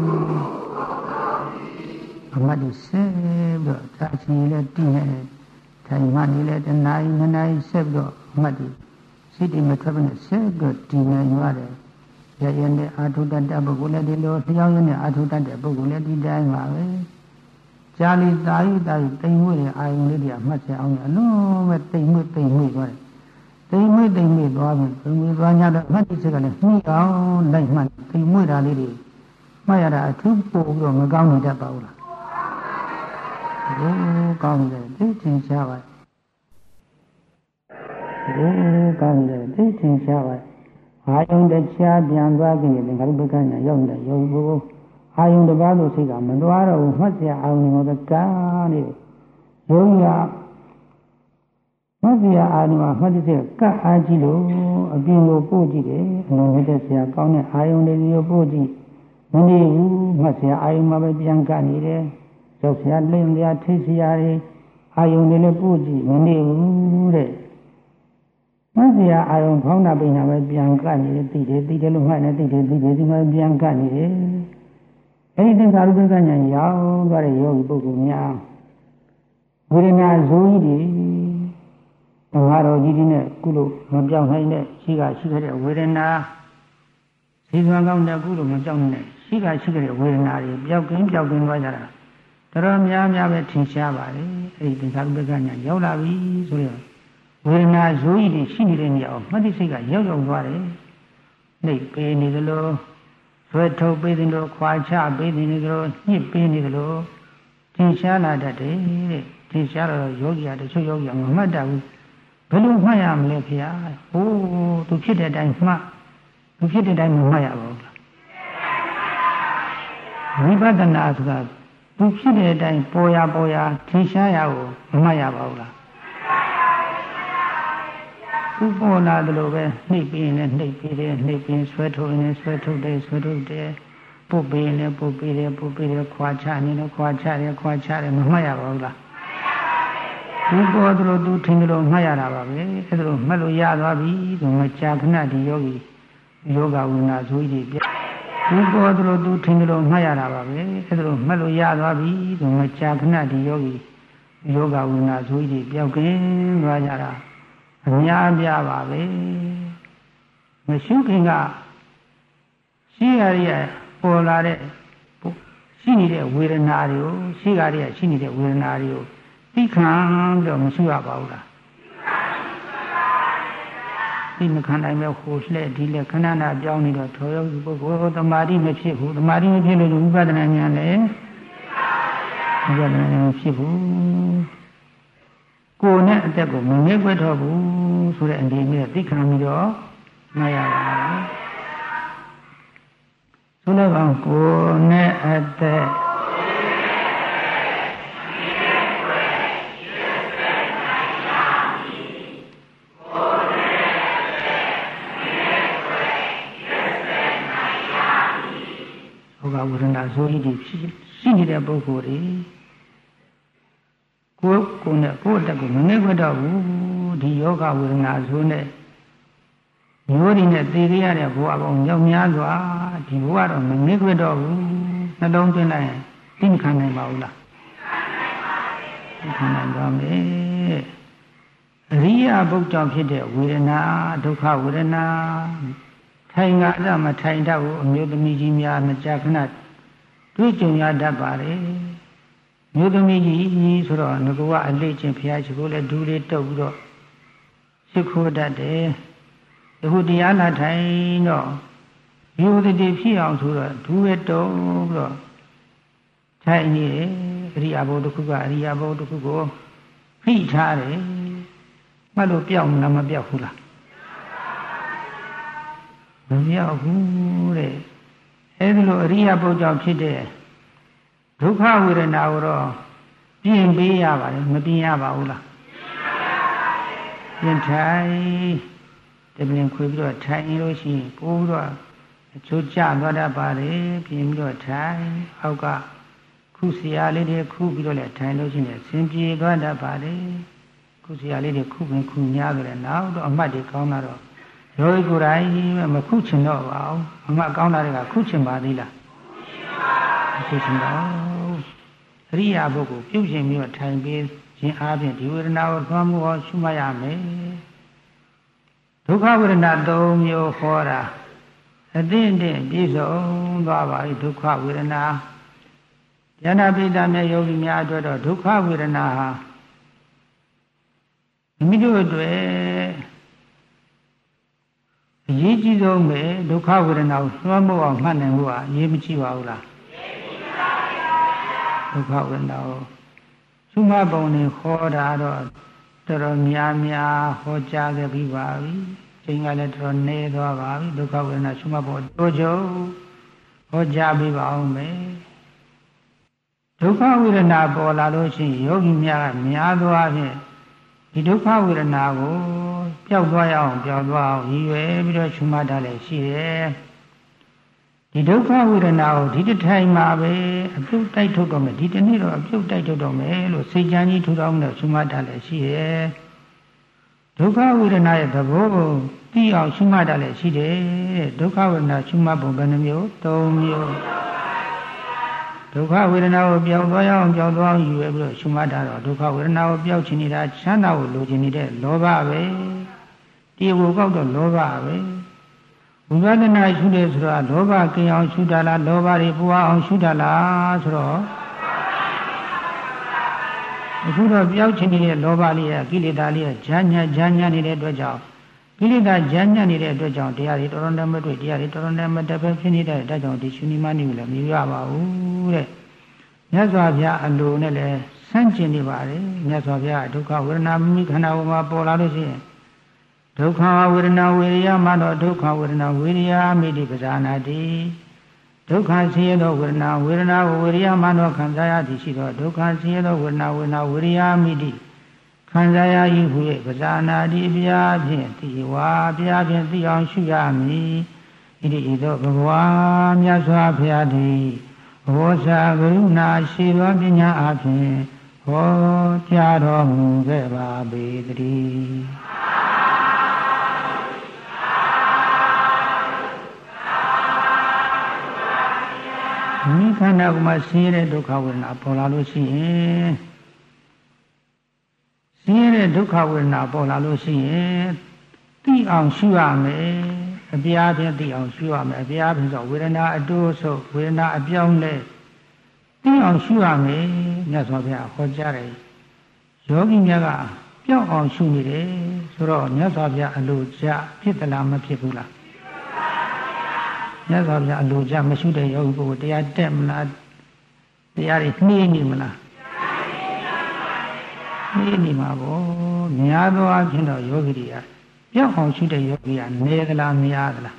အမတ်ဒီဆက်ပြီးတော့သာချီလည်းတည်နေတယ်ထိုင်မှနေလည်းတနာရီနှစ်နာရီဆက်ပြီးတော့အမတ်ဒီစိတ်တွေမထွက်ဘဲနဲ့ဆက်ပြီးတော့တည်နေရတယ်ရရနဲ့အာထုတတ်တဲ့ပုဂ္ဂိုလ်လည်းဒီလိုလျှောက်ရနဲ့အာထုတတ်တဲ့ပုဂ္ဂိုလ်လည်းဒီတိုင်းပါပဲကြာလီတာယူတာယူတိမ်မွေ့တဲ့အာယုံလေးတွေအမှတ်ချက်အောင်အလုံးပဲတိမ်မွေ့သွားတယ်တိမ်မွေ့သွားပြီတိမ်မွေ့သွားညတော့အမှတ်ဒီချက်ကလည်းနှိအောင်လိုက်မှတိမ်မွေ့တာလေးတွေမှတ်ရတာအထူးပို့ပြီးတော့မကောင်းနေတတ်ပါဘူးလားဘိုးကောင်းတယ်သိချင်ရှားပါဘိုးကောင်းတယ်သိချင်ရှားပါအာယုန်တခြားပြန်သွားကြည့်ရင်ငါတို့ဘက်ကညာရောက်တယ်ရုပ်ဘိုးအာယုန်တစ်ပါးလို့စိတ်ကမသွားတော့ဘူးမှတ်စရာအာယုန်တွေကားနေရုံရမှတ်စရာအာယုန်မှာမှတ်တဲ့ကတ်အားကြီးလို့အပြင်ကိုပို့ကြည့်တယ်အလုံးဝတဲ့ဆရာကောင်းတဲ့အာယုန်တွေကိုပို့ကြည့်မနေဘူးမှတ်စရာအာယုန်မှာပဲပြန်ကတ်နေတယ်ရောက်ဆရာလင်းစရာထိတ်စရာတွေအာယုန်တွေလည်းပို့ကြည့်မနေဘူးတဲ့မဆရာအာယုံဖောင်းတာပိညာပဲပြန်ကပ်နေတယ်သိတယ်လို့မှတ်နေသိတယ်ဒီမှာပြန်ကပ်နေတယ်အဲ့ဒီသင်္ခါရုပ္ပကညာရောက်သွားတဲ့ယောဂီပုဂ္ဂိုလ်များဝေဒနာဇိုးကြီးတွေငါတော်ကြီးတွေနဲ့ကုလို့မပြောင်းနိုင်တဲ့ရှိခဲ့တဲ့ဝေဒနာဒီစွမ်းကောင်းတဲ့ကုလို့မပြောင်းနိုင်တဲ့ရှိခဲ့တဲ့ဝေဒနာတွေပျောက်ကင်းသွားကြတာတော်များပဲထင်ရှားပါလေအဲ့ဒီသင်္ခါရုပ္ပကညာရောက်လာပြီဆိုတော့ဝေဒနာဇိုးကြီးတွေရှိနေတဲ့နေရာကိုမှတ်သိစိတ်ကရောက်သွားတယ်။နှိပ်ပေးနေသလိုဆွဲထုတ်ပေးနေလို့ခွာချပေးနေသလိုညှစ်ပေးနေသလိုသင်ရှားလာတတ်တယ်တဲ့။သင်ရှားတော့ယောဂီရတချို့ယောဂီကမမှတ်တတ်ဘူး။ဘယ်လိုမှတ်ရမလဲဖေ။ဟိုးသူဖြစ်တဲ့အတိုင်းမှတ်သူဖြစ်တဲ့အတိုင်းမမှတ်ရပါဘူးလား။ဝိပဿနာဆိုတာသူဖြစ်တဲ့အတိုင်းပေါ်ရသင်ရှားရကိုမမှတ်ရပါဘူးလား။သူပေါ်လာတယ်လို့ပဲနှိပ်ပြီးရင်နှိပ်ပြီးဆွဲထုတ်ရင်ဆွဲထုတ်တယ်ပုတ်ပြီးရင်ပုတ်ပြီးတယ်ခွာချနေတယ်ခွာချတယ်မမှတ်ရပါဘူးလားသူပေါ်တယ်လို့သူထင်တယ်လို့မှတ်ရတာပါပဲအဲ့ဒါလို့မှတ်လို့ရသွားပြီဆိုမှကြာခဏဒီယောဂီယောဂဝိနာဇိုးကြီးပြသူပေါ်တယ်လို့သူထင်တယ်လို့မှတ်ရတာပါပဲအဲ့ဒါလို့မှတ်လို့ရသွားပြီဆိုမှကြာခဏဒီယောဂီယောဂဝိနာဇိုးကြီးပြောက်ကင်းသွားကြတာအများပြပါပဲမရှိခင်ကရှိရတဲ့ပေါ်လာတဲ့ရှိနေတဲ့ဝေဒနာတွေကိုရှိရတဲ့ရှိနေတဲ့ဝေဒနာတွေကိုသိခံတော့မရှိရပါဘူးလားသိမခံနိုင်မဲ့ဟိုလှဲ့ဒီလက်ခဏနာပြောင်းနေတော့ထောယောဂီပုဂ္ဂိုလ်သမာဓိမဖြစ်ဘူးသမာဓိမဖြစ်လို့ဝိပဿနာဉာဏ်လည်းဝိပဿနာဉာဏ်မဖြစ်ဘူးကိုယ်နဲ့အသက်ကိုမငဲ့ွက်တော့ဘူးဆိုတဲ့အနေနဲ့သိခံပြီးတော့မရပါဘူးဆိုတော့ကိုယ်နဲ့အသက်ဟောကဝိရဏဇိုးကြီးရှိနေတဲ့ပုဂ္ဂိုလ်တွေကိုယ်နဲ့ကိုယ်အတက်ကိုမငဲ့ွက်တော့ဘူးဒီယောဂဝေဒနာဆိုးနဲ့မျိုးရင်းနဲ့သိရတဲ့ဘဝပေါင်းမြောက်များစွာဒီဘဝတော့မငဲ့ွက်တော့ဘူးနှလုံးသွင်းလိုက်ရင်သိခံနိုင်ပါဘူးလားသိခံနိုင်ပါမယ်အရိယဘုဒ္ဓဖြစ်တဲ့ဝေဒနာဒုက္ခဝေဒနာထိုင်ကအစမထိုင်တတ်ဘူးအမျိုးသမီးကြီးများမကြာခဏတွေ့ကြုံရတတ်ပါလေမျိုးသမီးကြီးဆိုတော့ငကူကအလေးချင်းဖျားရှိခိုးလဲဒူးလေးတုပ်ပြီးတော့ရှိခိုးတတ်တယ်အခုတရားနာထိုင်တော့ရိုးတည်ဖြစ်အောင်ဆိုတော့ဒူးပဲတုပ်ပြီးတော့ထိုင်နေတယ်အရိယာဘုတစ်ခုကအရိယာဘုတစ်ခုကိုဖိထားတယ်မှတ်လို့ပြောင်းလားမပြောက်ဘူးလားမပြောက်ဘူးတဲ့အဲဒီလိုအရိယာဘုကြောင့်ဖြစ်တဲ့ဒုက္ခဝေဒနာကိုတော့ပြင်ပေးရပါတယ်မပြင်ရပါဘူးလားပြင်ထိုင်တပင်ခွေပြီးတော့ထိုင်လို့ရှိရင်ပိုးတော့အချိုးကျသွားတတ်ပါတယ်ပြင်ပြီးတော့ထိုင်အောက်ကခုစရာလေးတွေခုပြီးတော့လည်းထိုင်လို့ရှိရင်ဆင်ပြေသွားတတ်ပါတယ်ခုစရာလေးတွေခုပင်ခုများကြတယ်နောက်တော့အမှတ်တွေကောင်းလာတော့ယောဂီကိုယ်တိုင်မခုချင်တော့ပါဘူးအမှတ်ကောင်းလာတဲ့ကခုချင်ပါသေးလားခုချင်တော့အရိယာပုဂ္ဂိုလ်ပြုရှင်ပြီးတော့ထိုင်ပြီးခြင်းအားဖြင့်ဒီဝေဒနာကိုသွမ်းမှုဟောရှုမှတ်ရမယ်ဒုက္ခဝေဒနာ၃မျိုးဟောတာအသင့်တင့်ပြည့်စုံသွားပါပြီဒုက္ခဝေဒနာဉာဏပိဋကမြတ်ယောဂီများအတွက်တော့ဒုက္ခဝေဒနာဟာမိမိတို့အတွက်အရေးကြီးဆုံးပဲဒုက္ခဝေဒနာကိုသွမ်းမှုအောင်မှတ်နိုင်ဖို့ကအရေးမကြီးပါဘူးလားဒုက္ခဝေဒနာကိုသုမဘုံနဲ့ခေါ်တာတော့တော်တော်များများဟောကြားခဲ့ပြီးပါပြီ။ချိန်ကလည်းတော်တော်နေသွားပါပြီဒုက္ခဝေဒနာသုမဘုံတို့ချုပ်ဟောကြားပြီးပါအောင်မယ်။ဒုက္ခဝေဒနာပေါ်လာလို့ရှိရင်ယောဂီများကများသွားဖြင့်ဒီဒုက္ခဝေဒနာကိုပျောက်သွားရအောင်ပျောက်သွားအောင်ရည်ရွယ်ပြီးတော့သုမတာလည်းရှိတယ်။ဒီဒုက္ခဝေဒနာကိုဒီတစ်ထိုင်မှာပဲအပြုတ်တိုက်ထုတ်တော့မယ်ဒီတနေ့တော့အပြုတ်တိုက်ထုတ်တော့မယ်လို့စိတ်ချမ်းကြီးထူထောင်လို့ရှုမှတ်တာလည်းရှိရဲ့ဒုက္ခဝေဒနာရဲ့သဘောကိုသိအောင်ရှုမှတ်တာလည်းရှိတယ်ဒုက္ခဝေဒနာရှုမှတ်ပုံဘယ်နှမျိုး၃မျိုးဒုက္ခဝေဒနာကိုပျောက်သွားအောင်ပျောက်သွားအောင်ယူရပြီးတော့ရှုမှတ်တာတော့ဒုက္ခဝေဒနာကိုပျောက်ချင်နေတာချမ်းသာကိုလိုချင်နေတဲ့လောဘပဲတရားကိုကောက်တော့လောဘပဲဝိပဿနာရှုတယ်ဆိုတာလောဘကင်းအောင်ရှုတာလားလောဘတွေပူအောင်ရှုတာလားဆိုတော့အခုတော့ပြောက်ချင်နေတဲ့လောဘလေးရဲ့ကိလေသာလေးရဲ့ဈာညနေတဲ့အတွက်ကြောင့်ကိလေသာဈာညနေတဲ့အတွက်ကြောင့်တရားတွေတော်တော်နဲ့မတွေ့တရားတွေတော်တော်နဲ့မတက်ပဲဖြစ်နေတဲ့အတွက်ကြောင့်ဒီရှင်နိမနိကိုလည်းမရပါဘူးတဲ့မြတ်စွာဘုရားအလိုနဲ့လည်းဆန့်ကျင်နေပါတယ်မြတ်စွာဘုရားဒုက္ခဝေဒနာမိမိခန္ဓာကိုယ်မှာပေါ်လာလို့ရှိရင်ဒုက္ခဝေဒနာဝေရိယမနောဒုက္ခဝေဒနာဝေရိယမိတိပဇာနာတိဒုက္ခဆင်းရဲသောဝေဒနာဝေဒနာကိုဝေရိယမနောခံစားရသည်ရှိသောဒုက္ခဆင်းရဲသောဝေဒနာဝေရိယမိတိခံစားရ၏ဟု၍ပဇာနာတိဘုရားဖြင့်သိဝါဘုရားဖြင့်သိအောင်ရှုရမည်ဣတိဤသို့ဘဂဝါမြတ်စွာဘုရားသည်ဘောဇာကရုဏာရှိသောပညာအဖြင့်ဟောကြားတော်မူခဲ့ပါပေတည်းမိခန္ဓာကိုယ်မှာဆင်းရဲတဲ့ဒုက္ခဝေဒနာပေါ်လာလို့ရှိရင်ဆင်းရဲတဲ့ဒုက္ခဝေဒနာပေါ်လာလို့ရှိရင်သိအောင်ရှုရမယ်အပြားဖြင့်သိအောင်ရှုရမယ်အပြားဖြင့်ဆိုဝေဒနာအတိုးဆုပ်ဝေဒနာအပြောင်းလဲသိအောင်ရှုရမယ်မြတ်စွာဘုရားဟောကြားတယ်ယောဂီများကပြောင်းအောင်ရှုနေတယ်ဆိုတော့မြတ်စွာဘုရားအလိုကျဖြစ်သလားမဖြစ်ဘူးလားမြတ်စွာဘုရားအလိုကျမရှိတဲ့ယောဂီကိုတရားတက်မလားတရားတွေနှေးနေမလားနှေးနေမှာပေါ့များသောအားဖြင့်တော့ယောဂီတွေကပြောင်းအောင်ရှုတဲ့ယောဂီကနေသလားမရသလား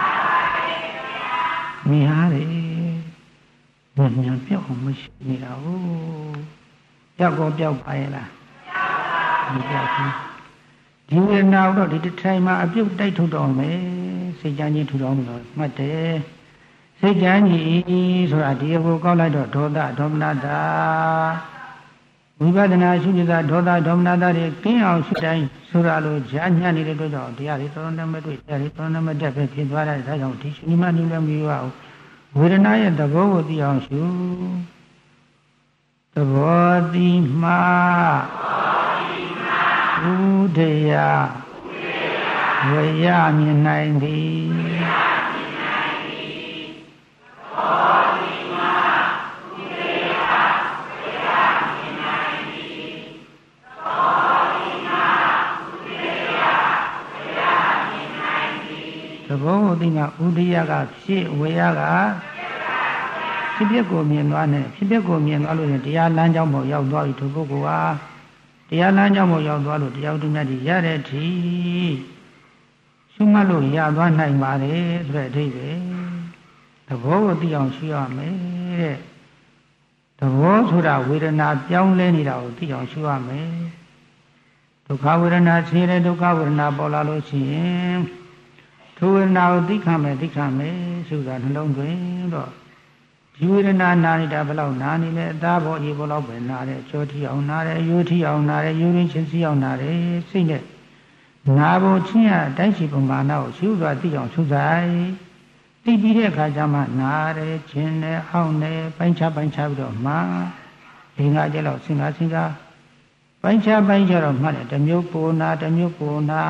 မရတယ်ဘယ်ညာပြောင်းအောင်မရှိနေတာဟုတ်ပြောက်ကောပြောက်ပါရဲ့လားမပြောက်ဘူးဒီဝေဒနာတော့ဒီတစ်ထိုင်မှာအပြုတ်တိုက်ထုတ်တော့မယ်စိတ်ကြမ်းကြီးထူထောင်ပြီးတော့မှတ်တယ်စိတ်ကြမ်းကြီးဆိုတာဒီအဖို့ကောက်လိုက်တော့ဒေါသဒေါမနတာဝိပဿနာရှုနေတာဒေါသဒေါမနတာတွေကင်းအောင်ရှုတိုင်းဆိုတာလို့ဈာညံ့နေတဲ့အတွက်ကြောင့်တရားတွေတော်တော်နဲ့မတွေ့တရားတွေတော်တော်နဲ့မတက်ပဲဖြစ်သွားတယ်ဒါကြောင့်ဒီရှင်မနိလည်းမရအောင်ဝေဒနာရဲ့သဘောကိုသိအောင်ရှုသဘောတိမှာဥဒေယဝေယမြင်နိုင်သည်သအိမ်ကဥဒိယကဖြစ်ဝေယကဖြစ်ပျက်ကိုမြင်သွားတယ်ဖြစ်ပျက်ကိုမြင်သွားလို့ရင်တရားလမ်းကြောင်းပေါ်ရောက်သွားပြီသူပုဂ္ဂိုလ်ဟာတရားလမ်းကြောင်းပေါ်ရောက်သွားလို့တရားဥဒိမြတ်ကြီးရတဲ့အထိရှုမှတ်လို့ရသွားနိုင်ပါတယ်ဆိုတဲ့အဓိပ္ပာယ်သဘောကိုသိအောင်ရှုရမယ်တဲ့သဘောဆိုတာဝေဒနာပြောင်းလဲနေတာကိုသိအောင်ရှုရမယ်ဒုက္ခဝေဒနာဆင်းရဲဒုက္ခဝေဒနာပေါ်လာလို့ရှိရင်ထိုဝေဒနာကိုသိခံမယ်ဆိုတာနှလုံးသွင်းတော့ဒီဝေဒနာနာနေတာဘယ်လောက်နာနေလဲအသားပေါ်အေးပေါ်လောက်ပဲနာတယ်ကြောထီအောင်နာတယ်ရိုးထီအောင်နာတယ်ရိုးရင်းချင်းစီအောင်နာတယ်စိတ်နဲ့နာဖို့ချင်းရအတိုင်းရှိပမာဏကိုရှုစွာသိအောင်ရှုဆိုင်သိပြီးတဲ့အခါကျမှနာတယ်ခြင်းတယ်အောင့်တယ်ပိုင်းခြားပြီးတော့မှဒီငါးကျလောက်စဉ်းစားပိုင်းခြားတော့မှတ်တယ်တစ်မျိုးပိုနာတစ်မျိုးပိုနာ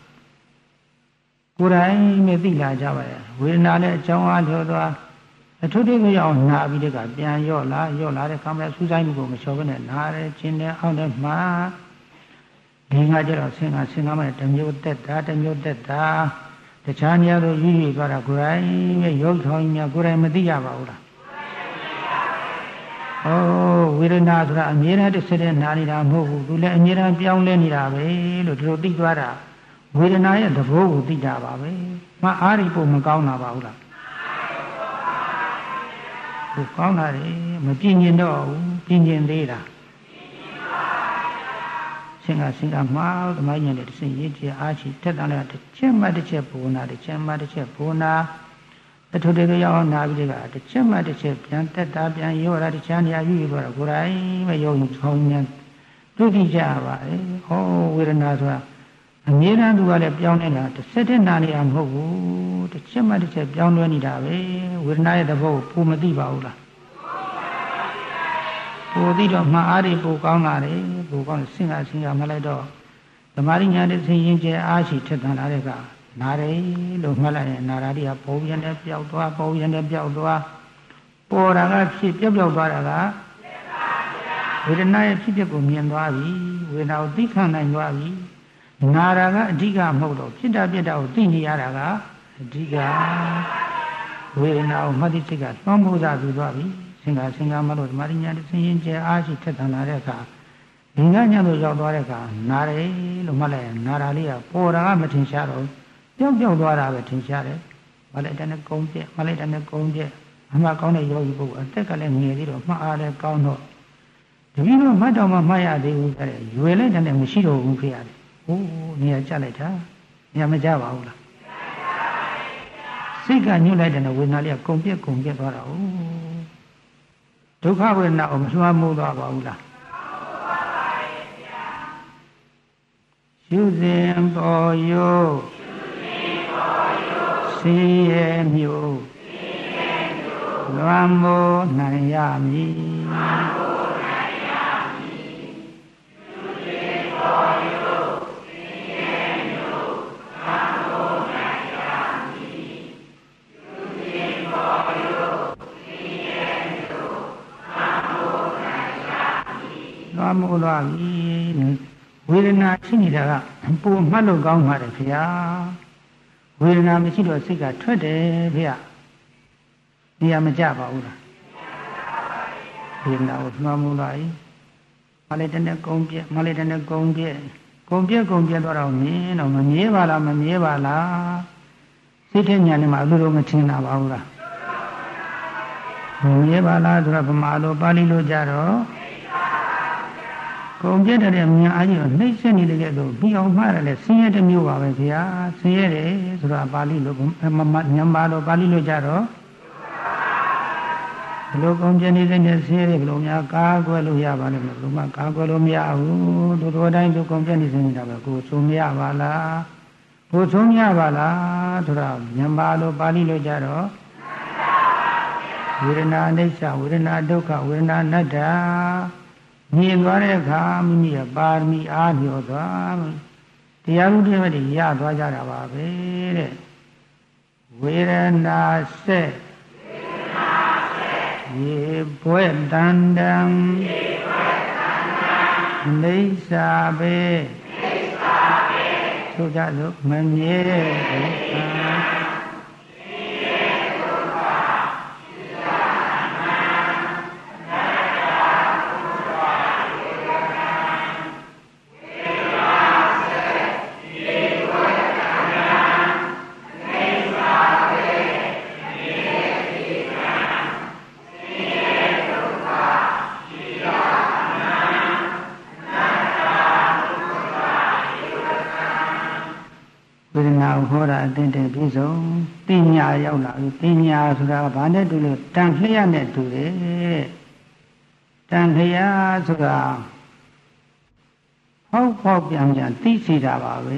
ကိုယ်တိုင်နဲ့သိလာကြပါရဲ့ဝေဒနာနဲ့အကြောင်းအားလျော်သွားအထုထုကိုအောင်နာပြီးတဲ့ကပြန်ရော့လာတဲ့ခါမှစူးစိုင်းမှုကိုမလျှော်ဘဲနဲ့နာတယ်ခြင်းတယ်အောင့်တယ်မှဒီငါကျတော့စဉ်းစားမှတစ်မျိုးတက်တာတခြားနေရာတို့ရွေ့သွားတာကိုယ်တိုင်ရဲ့ရုပ်ထောင်များကိုယ်တိုင်မသိရပါဘူးလားဝေဒနာဆိုတာအမြဲတမ်းတစ်စက်တည်းနာနေတာမဟုတ်ဘူးသူလည်းအမြဲတမ်းပြောင်းလဲနေတာပဲလို့ဒီလိုသိသွားတာဝေဒနာရဲ့သဘောကိုသိတာပါပဲမအားရဖို့မကောင်းတာပါဘူးလားဘုကောင်းတာလေမပြင်းကျင်တော့ဘူးပြင်းကျင်သေးလားစင်ကမှားသမိုင်းညံတဲ့စင်ရည်ကြအားရှိတက်တန်းလည်းတစ်ချက်မှတစ်ချက်ပုံနာတစ်ချက်မှတစ်ချက်ပုံနာအထုတေရောက်နာပြီးတကတစ်ချက်မှတစ်ချက်ပြန်တက်တာပြန်ရောတာတခြားနေရာယူရတော့ကိုယ်တိုင်မယုံဆောင်းဉာဏ်တွေ့ကြရပါလေဝေဒနာဆိုတာအမြဲတမ်းသူကလည်းပြောင်းနေတာတစ်စက်တည်းနာနေတာမဟုတ်ဘူးတစ်ချက်မှတစ်ချက်ပြောင်းလဲနေတာပဲဝေဒနာရဲ့သဘောကိုပုံမသိပါဘူးလားပိုသိတော့မှအားတွေပိုကောင်းလာတယ်ပိုကောင်းစဉ်းစားမှလိုက်တော့သမာဓိဉာဏ်နဲ့သိရင်ကျအားရှိထက်သန်လာတဲ့ကနာတယ်လို့မှတ်လိုက်ရင်နာရာတိကပုံပြန်တဲ့ပျောက်သွားပေါ်တာကဖြစ်ပျောက်သွားတာကဝေဒနာရဲ့ဖြစ်ပျက်ကိုမြင်သွားပြီဝေဒနာကိုသိခံနိုင်သွားပြီနာရာကအဓိကမဟုတ်တော့ဖြစ်တာပြက်တာကိုသိနေရတာကအဓိကဝေဒနာကိုမှတ်သိစိတ်ကသွမ်းမိုးစားပြီးသွားပြီစင်္ဂါမလို့ဓမ္မရိညာသိရင်ကျအားရှိထက်သန်လာတဲ့အခါဒီကညတို့ရောက်သွားတဲ့အခါနာတယ်လို့မှတ်လိုက်ရင်နာရာလေးကပေါ်တာကမထင်ရှားတော့ပျောက်သွားတာပဲထင်ရှားတယ်မလိုက်တဲ့နဲ့ကုန်းပြက်အမှကောင်းတဲ့ယောဂီပုဂ္ဂိုလ်အသက်ကလည်းငယ်သေးတော့မှတ်အားလည်းကောင်းတော့တပည့်တော်မှတ်တော်မှမှတ်ရသေးဘူးတဲ့ရွယ်လိုက်တဲ့နဲ့မရှိတော့ဘူးဖေရတယ်နေရာကျလိုက်တာနေရာမကျပါဘူးလားစိတ်ကညှို့လိုက်တဲ့နဲ့ဝေဒနာလေးကကုံပြက်သွားတာဒုက္ခဝေဒနာကိုမလွှမ်းမိုးသွားပါဘူးလားရှုစဉ်ပေါ်ယောဆင်းရဲမျိုးလွမ်းမိုးနိုင်ရမည်မိုးလာပြီဝေဒနာရှိနေတာကပုံမှတ်လို့ကောင်းပါတယ်ခင်ဗျာဝေဒနာမရှိတော့စိတ်ကထွက်တယ်ခင်ဗျာနေရာမကျပါဘူးလားဝေဒနာကိုနှွားမိုးလာပြီမလေးတနဲ့ကုန်းပြက်သွားတော့မြင်တော့မမြဲပါလားစိတ်ထဲညာနေမှာအလိုလိုမထင်တာပါဘူးလားမမြဲပါလားဆိုတော့ဗမာလိုပါဠိလိုကြတော့ကုန်ပြတဲ့မြင်အားကြီးတော့နှိမ့်ဆက်နေတဲ့ကဲတော့ပြီးအောင်မှားတယ်လေဆင်းရဲတဲ့မျိုးပါပဲဗျာဆင်းရဲတယ်ဆိုတာပါဠိလိုမြန်မာလိုပါဠိလိုကြတော့ဘလို့ကုန်ပြနေတဲ့ဆင်းရဲတယ်ဘလို့များကားကွယ်လို့ရပါလိမ့်မယ်ဘလို့မှကားကွယ်လို့မရဘူးတို့တော်တိုင်းတို့ကုန်ပြနေနေတာပဲကိုသုံးမရပါလားဆိုတာမြန်မာလိုပါဠိလိုကြတော့ဝေဒနာအနိစ္စဝေဒနာဒုက္ခဝေဒနာအနတ္တမြင်သွားတဲ့အခါမိမိရဲ့ပါရမီအားလျော်သွားတရားဥဒိမတွေရသွားကြတာပါပဲတဲ့ဝေဒနာဆက်ရေဘွဲ့တန်တံနေစာပဲဆိုကြလို့မမြဲဟောတာအတင်းတင်းပြည့်စုံတင်ညာရောက်လာပြီတင်ညာဆိုတာကဘာနဲ့တူလဲတန်လျက်နဲ့တူတယ်တန်လျက်ဆိုတာဟောက်ပြန်သိစီတာပါပဲ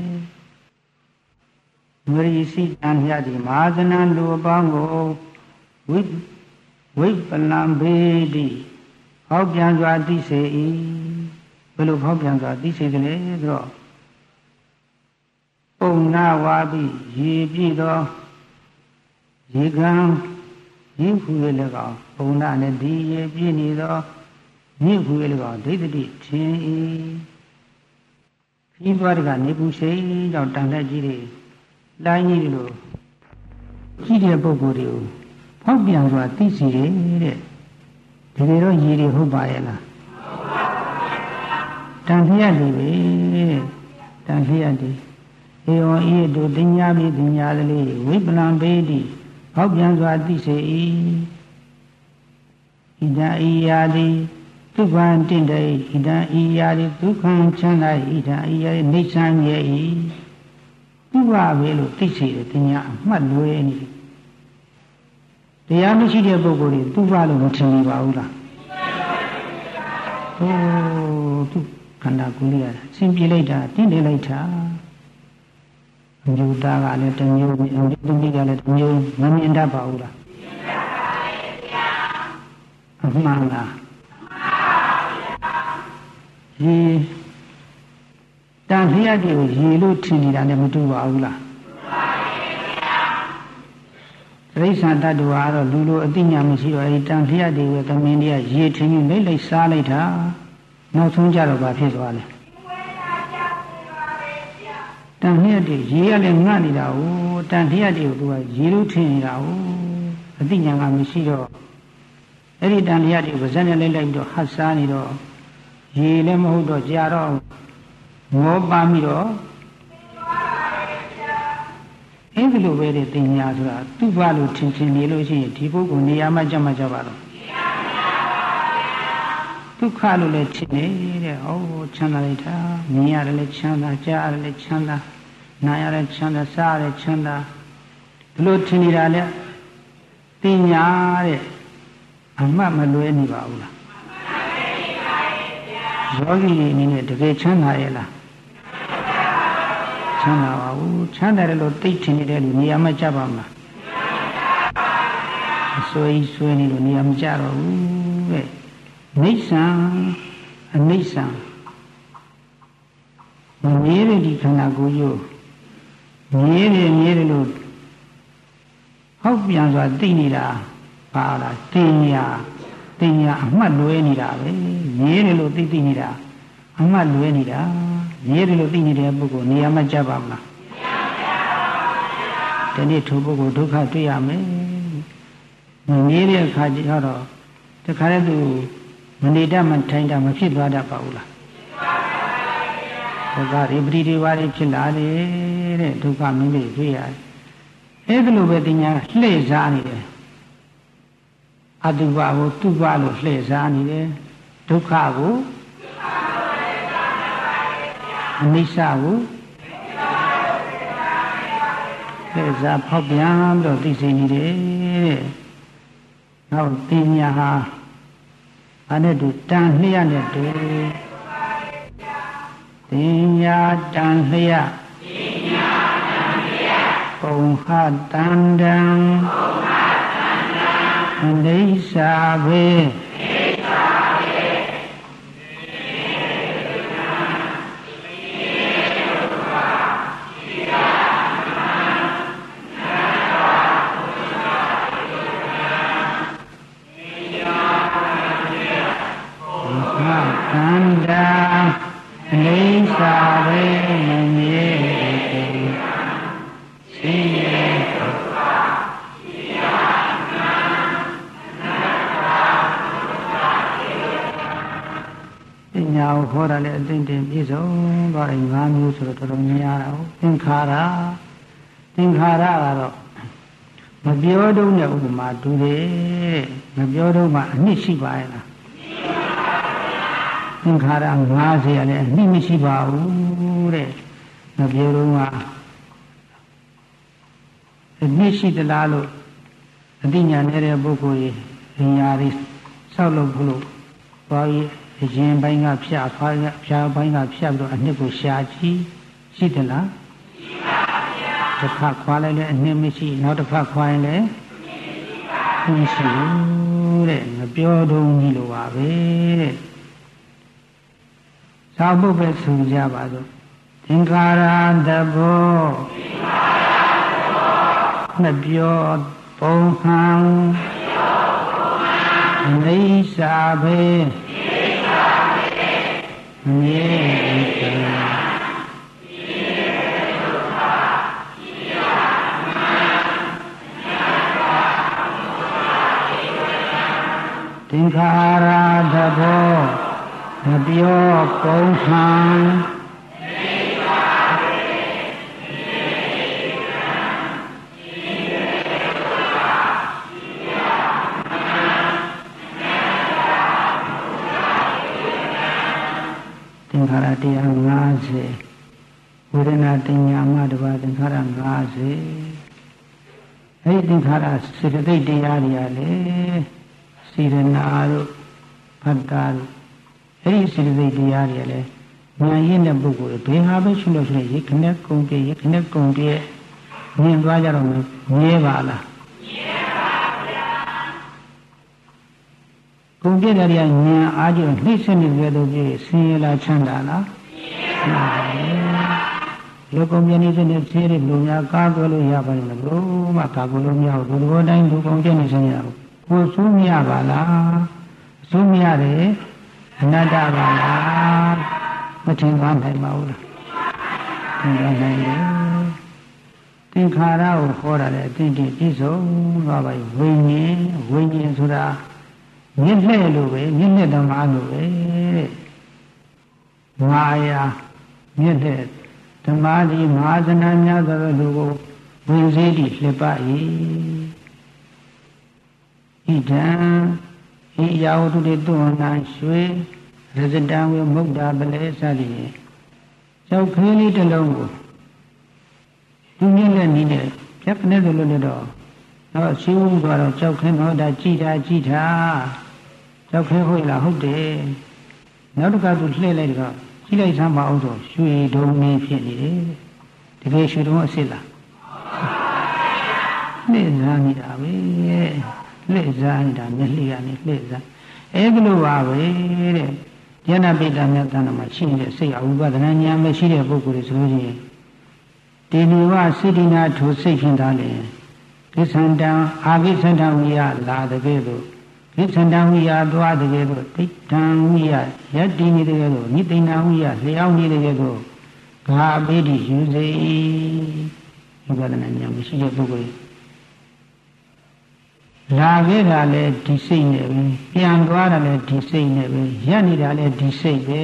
ဝိရိစီတန်လျက်ဒီမဟာသနံလူအပေါင်းကိုဝိပလံဘေတိဟောက်ပြန်စွာသိစေ၏ဘယ်လိုဟောက်ပြန်စွာသိစေသလဲဆိုတော့ပုံနာဝါပိရေပြည့်သောရေကံရင်းဖူရလည်းကောပုံနာနဲ့ဒီရေပြည့်နေသောမြင့်ဖူရလည်းကောဒိဋ္ဌိထင်၏ခီးသွားတကနေပူရှိန်ကြောင့်တန်လက်ကြီးတွေလိုင်းကြီးလိုကြီးတဲ့ပုဂ္ဂိုလ်တွေကိုဖောက်ပြန်စွာသိစီတယ်တဲ့ဒီလိုတော့ရေတွေဟုတ်ပါရဲ့လားတန်လျက်တွေပဲတန်လျက်တွေဧဝံဤတို့တင်ညာပြီတင်ညာလေးဝိပလံဘေတိဟောက်ပြန်စွာသိစေ၏ဣဒံဤယာတိဒုက္ခံတင့်တယ်ဣဒံဤယာတိဒုက္ခံချမ်းသာဣဒံဤယာတိနိစ္စံရဲ့၏ဥပပဲလို့သိစေတယ်တင်ညာအမှတ်လွဲနေတရားမရှိတဲ့ပုဂ္ဂိုလ်တွေသူ့ဘာလို့မထင်ပါဘူးလားသူခန္ဓာကိုယ်လေးရဆင်ပြေလိုက်တာတင့်တယ်လိုက်တာအမြူသားကလည်းတစ်မျိုးအမြူသမီးကလည်းတစ်မျိုးမမြင်တတ်ပါဘူးလားအမှန်လားရေတန်လျက်တွေကိုရေလို့ထင်နေတာနဲ့မတူပါဘူးလားတိရစ္ဆာန်တ attva ကတော့လူလိုအသိဉာဏ်မရှိတော့အဲဒီတန်လျက်တွေကသမင်းတွေကရေထင်ရင်လိုက်စားလိုက်တာနောက်ဆုံးကြတော့ဘာဖြစ်သွားလဲတန်လျက်တွေရေရလည်းငတ်နေတာ哦တန်လျက်တွေကိုသူကရေလို့ထင်နေတာ哦အသိဉာဏ်ကမရှိတော့အဲ့ဒီတန်လျက်တွေပါဇက်နဲ့လိုက်ပြီးတော့ဟတ်စားနေတော့ရေလည်းမဟုတ်တော့ကြာတော့ငေါပါပြီးတော့အဲ့ဒီလိုပဲတဲ့တင်ညာဆိုတာသူ့ဘာလို့ထင်နေလို့ရှိရင်ဒီပုဂ္ဂိုလ်နေရာမှာကြမှာကြပါတော့ဒုက္ခလို့လည်းထင်နေတဲ့ဩချမ်းသာလိုက်တာမြင်ရတယ်လည်းချမ်းသာကြားရတယ်လည်းချမ်းသာနားရတယ်ချမ်းသာစားရတယ်ချမ်းသာဒီလိုထင်နေတာလေတင်ညာတဲ့အမှတ်မလွဲနေပါဘူးလားယောဂီတွေအနေနဲ့တကယ်ချမ်းသာရဲ့လားချမ်းသာပါဘူးချမ်းသာတယ်လို့သိထင်နေတဲ့လူနေရာမှာကြပါမလားအစွဲကြီးစွဲနေလို့နေရာမကြတော့ဘူးတဲ့နိစ္စံအနိစ္စံမမြဲတဲ့ဒီခန္ဓာကိုယ်ကိုမြဲတယ်လို့ဟောက်ပြန်စွာသိနေတာပါလားတင်ညာအမှတ်လွဲနေတာပဲမြဲတယ်လို့သိနေတာအမှတ်လွဲနေတာမြဲတယ်လို့သိနေတဲ့ပုဂ္ဂိုလ်နေရာမှာကြပါမလားဒီနေ့ထိုပုဂ္ဂိုလ်ဒုက္ခတွေ့ရမယ်မမြဲတဲ့အခါကျတော့တခါတည်းသူမနေတတ်မှထိုင်တတ်မဖြစ်သွားတတ်ပါဘူးလားဒုက္ခတွေပရိဒီဝါတွေဖြစ်လာတယ်တဲ့ဒုက္ခမင်းတွေတွေ့ရတယ်အဲ့ဒါလိုပဲတင်ညာလှည့်စားနေတယ်အတုပကိုတုပလို့လှည့်စားနေတယ်ဒုက္ခကိုအနိစ္စကိုလှည့်စားဖောက်ပြန်ပြီးတော့သိစေနေတယ်တဲ့နောက်တင်ညာဟာအဲ့နဲ့တူတန်လျက်နဲ့တူတင်ညာတန်လျက်ပုံဟတန္တံအနိစ္စဘေတန္တံအနိစ္စဘေမမြဲသိရဲ့ညာကိုခေါ်တာလည်းအသိတင်ပြည့်စုံသွားတယ်၅မျိုးဆိုတော့တော်တော်များတာဟုတ်သင်္ခါရကတော့မပြောတော့တဲ့ဥပမာတူတယ်မပြောတော့မှအနှစ်ရှိပါရဲ့လားသင်္ခါရ50ရလည်းအနှစ်မရှိပါဘူးတဲ့မပြောတော့မှနှစ်ရှိသလားလို့အသိဉာဏ်နေတဲ့ပုဂ္ဂိုလ်ကြီးဉာဏ်ရီဆောက်လုပ်ဖို့လို့သွားပြီးအရင်ပိုင်းကဖြတ်ခွာဖြာပိုင်းကဖြတ်ပြီးတော့အနှစ်ကိုရှာကြည့်ရှိသလားရှိပါဗျာတစ်ခါခွာလိုက်လည်းအနှစ်မရှိနောက်တစ်ခါခွာရင်လည်းမရှိဘူးတဲ့မပြောတော့ဘူးလို့ပါပဲတဲ့သာဘုပဲဆိုကြပါစို့သင်္ခါရတဘောမပြောပုံဟံအိစာဘေမြေသင်္ခါရတဘောမပြောပုံဟံသင်္ခါရတရား50ဝေဒနာတင်ညာမှတပါသင်္ခါရ50အဲ့ဒီသင်္ခါရစေတသိက်တရားတွေကလေစေရနာတို့ဖတ်တာတို့အဲ့ဒီစေတသိက်တရားတွေကလေဉာဏ်ရင်းတဲ့ပုဂ္ဂိုလ်တွေဘယ်ဟာပဲရှုလို့ဆိုရင်ရခနဲ့ကုံပြရခနဲ့ကုံပြမြင်သွားကြတော့မြဲပါလားကုန်ပြတဲ့နေရာဉာဏ်အားကြီးနှိမ့်ဆက်နေကြတော့ပြည့်ဆင်းရဲလားချမ်းသာလားလောကုန်ပြနေတဲ့နေသေးတဲ့လူများကားကွယ်လို့ရပါလိမ့်မယ်ဘလို့မှကာကွယ်လို့မရဘူးဒီလိုတိုင်းလူကုန်ပြနေစမ်းရဘူးကိုယ်ဆိုးမရပါလားအဆိုးမရတယ်အနတ္တပါလားမထင်သွားနိုင်ပါဘူးလားထင်သွားနိုင်တယ်သင်္ခါရကိုခေါ်တာလေအသိတည်ပြည့်စုံသွားပါပြီဝိညာဉ်ဆိုတာမြင့်လှဲ့လို့ပဲမြင့်လှဲ့ဓမ္မလို့ပဲတဲ့ငါယာမြင့်လှဲ့ဓမ္မဒီမဟာသနာများသောလူကိုဝင်စည်းတည်လှပ၏ဣဒံဤယာဝတ္တုတုဝနာရွှေရဇတံဝေမုဒ္ဒပလေစသည်ကျောက်ခဲလေးတစ်လုံးကိုသူမြင့်လက်နီးနဲ့ပြက်ကနေလို့လည်းတော့တော့ရှိဦးသွားတော့ကြောက်ခင်းတော့ဒါကြည်တာကြောက်ခဲဟုတ်လားဟုတ်တယ်နောက်တစ်ခါသူလှည့်လိုက်တော့ကြည့်လိုက်စမ်းပါအောင်ဆိုရွှေဒုံမင်းဖြစ်နေတယ်တကယ်ရွှေဒုံအစ်စ်လားလှည့်စားနေတာပဲလှည့်စားနေတာမျက်လှည့်ကနေလှည့်စားအဲ့လိုပါပဲတဲ့ဉာဏပိတ္တမြတ်တဏ္ဍမှာရှိနေတဲ့စိတ်အဝိပဿနာဉာဏ်မရှိတဲ့ပုဂ္ဂိုလ်တွေဆိုလို့ရှိရင်ဒီနိဝစိတ္တိနာထိုစိတ်ဖြင့်သာလေကိသန္တံအာကိသန္တံဝိယလာတကယ်လို့ကိသန္တံဝိယသွားတကယ်လို့တိဋ္ဌံဝိယယတ္တိနေတကယ်လို့နိသိဏဝိယလျောင်းနေတကယ်လို့ဂါပိတိယူစေဝိပဿနာဉာဏ်မရှိတဲ့ပုဂ္ဂိုလ်လာခဲ့တာလဲဒီစိတ်နဲ့ပဲပြန်သွားတာလဲဒီစိတ်နဲ့ပဲရပ်နေတာလဲဒီစိတ်ပဲ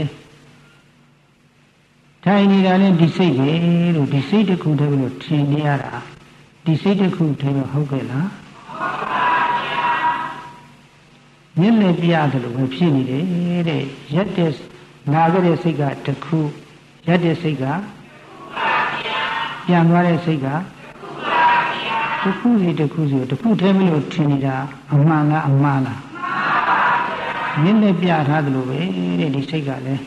ထိုင်နေတာလဲဒီစိတ်ပဲလို့ဒီစိတ်တစ်ခုတည်းလို့ထင်နေရတာဒီစိတ်တစ်ခုတည်းတော့ဟုတ်ကဲ့လားဟုတ်ပါဗျာမျက်လည်းပြရတယ်လို့ပဲဖြစ်နေတယ်တဲ့ရက်တဲ့နာခဲ့တဲ့စိတ်ကတစ်ခုရက်တဲ့စိတ်ကပြန်သွားတဲ့စိတ်ကတစ်ခုစီတစ်ခုတည်းမလို့ထင်နေတာအမှန်လားအမှားလားမျက်လည်းပြထားတယ်လို့ပဲတဲ့ဒီစိတ်ကလည်း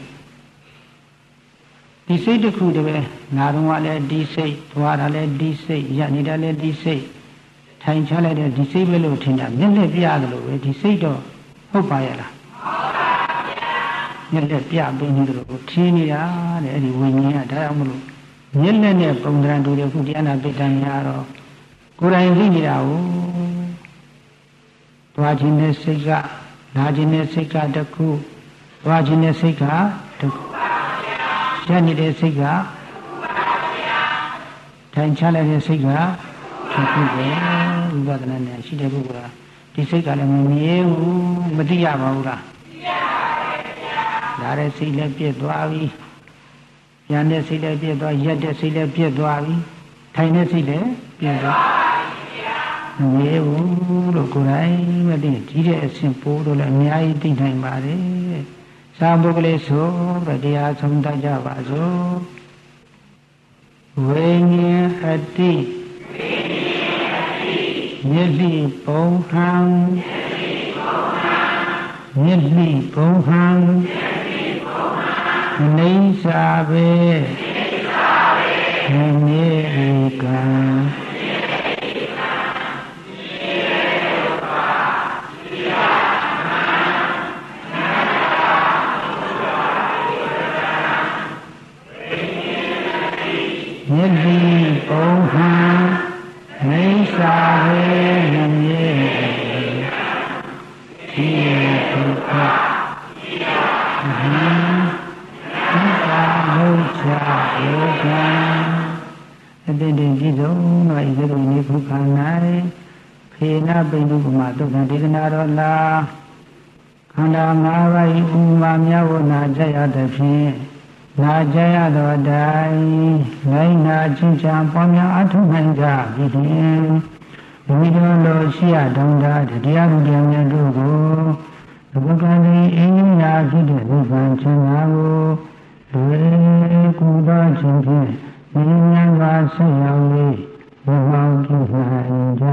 ဒီစိတ်တစ်ခုတည်းပဲနာတော့ကလည်းဒီစိတ်သွားတာလည်းဒီစိတ်ရနေတာလည်းဒီစိတ်ထိုင်ချလိုက်တဲ့ဒီစိတ်ပဲလို့ထင်တာမျက်လက်ပြရတယ်လို့ပဲဒီစိတ်တော့ဟုတ်ပါရဲ့လားဟုတ်ပါဗျာမျက်လက်ပြပေးနေတယ်လို့ထင်နေတာတဲ့အဲ့ဒီဝိညာဉ်ကဒါကြောင့်မလို့မျက်လက်နဲ့ပုံသဏ္ဍာန်တူတဲ့ခုတရားနာပိဋကများတော့ကိုယ်တိုင်သိနေတာကိုသွားခြင်းနဲ့စိတ်ကနာခြင်းနဲ့စိတ်ကတစ်ခုသွားခြင်းနဲ့စိတ်ကတစ်ခုရနေတဲ့စိတ်ကထိုင်ချလိုက်တဲ့စိတ်ကဖြစ်ဖြစ်ပဲဝိပဿနာနဲ့ရှိတဲ့ပုဂ္ဂိုလ်ကဒီစိတ်ကလည်းမမြဲဘူးမသိရပါဘူးလားသိရပါတယ်ဗျာဒါတဲ့စိတ်လည်းပြည့်သွားပြီပြန်တဲ့စိတ်လည်းပြည့်သွားရက်တဲ့စိတ်လည်းပြည့်သွားပြီထိုင်တဲ့စိတ်လည်းပြည့်သွားမမြဲဘူးလို့ကိုယ်တိုင်မသိဒီတဲ့အစဉ်ပိုးလို့လည်းအများကြီးသိနိုင်ပါတယ်သာပုဂ္ဂလိဆိုတရားဆုံးတတ်ကြပါစို့ဝိညာဉ်အတိဝိညာဉ်မျက်စိပုံဟံမျက်စိပုံဟံနေစာပဲမြေဧကံမျက်စိပုံဟံနေစာပဲမြေဒီဒုက္ခယောဂံအတိတ်ဒီကြည့်ဆုံးတော့ဤသို့နေခုခန္ဓာဖေနာပိဏုပမာသုတ်ဒေသနာတော်လာခန္ဓာ၅ပါးဤဥမာမြတ်ဝနာကြရသဖြင့်နာကြရသောတိုင်လိုက်နာချင်းချံပွားများအထုနိုင်ကြပြီဖြင့်မိတော်လိုရှိရတောင်းတာတရားဥဒ္ဒမြတ်တို့ကိုဘုကံဒီအင်းညာဖြစ်တဲ့နိဗ္ဗာန်ချမ်းသာကိုလွယ်ကူသောခြင်းဖြင့်ဉာဏ်ပါဆက်ရောက်၍ဘဝပြုနိုင်ကြ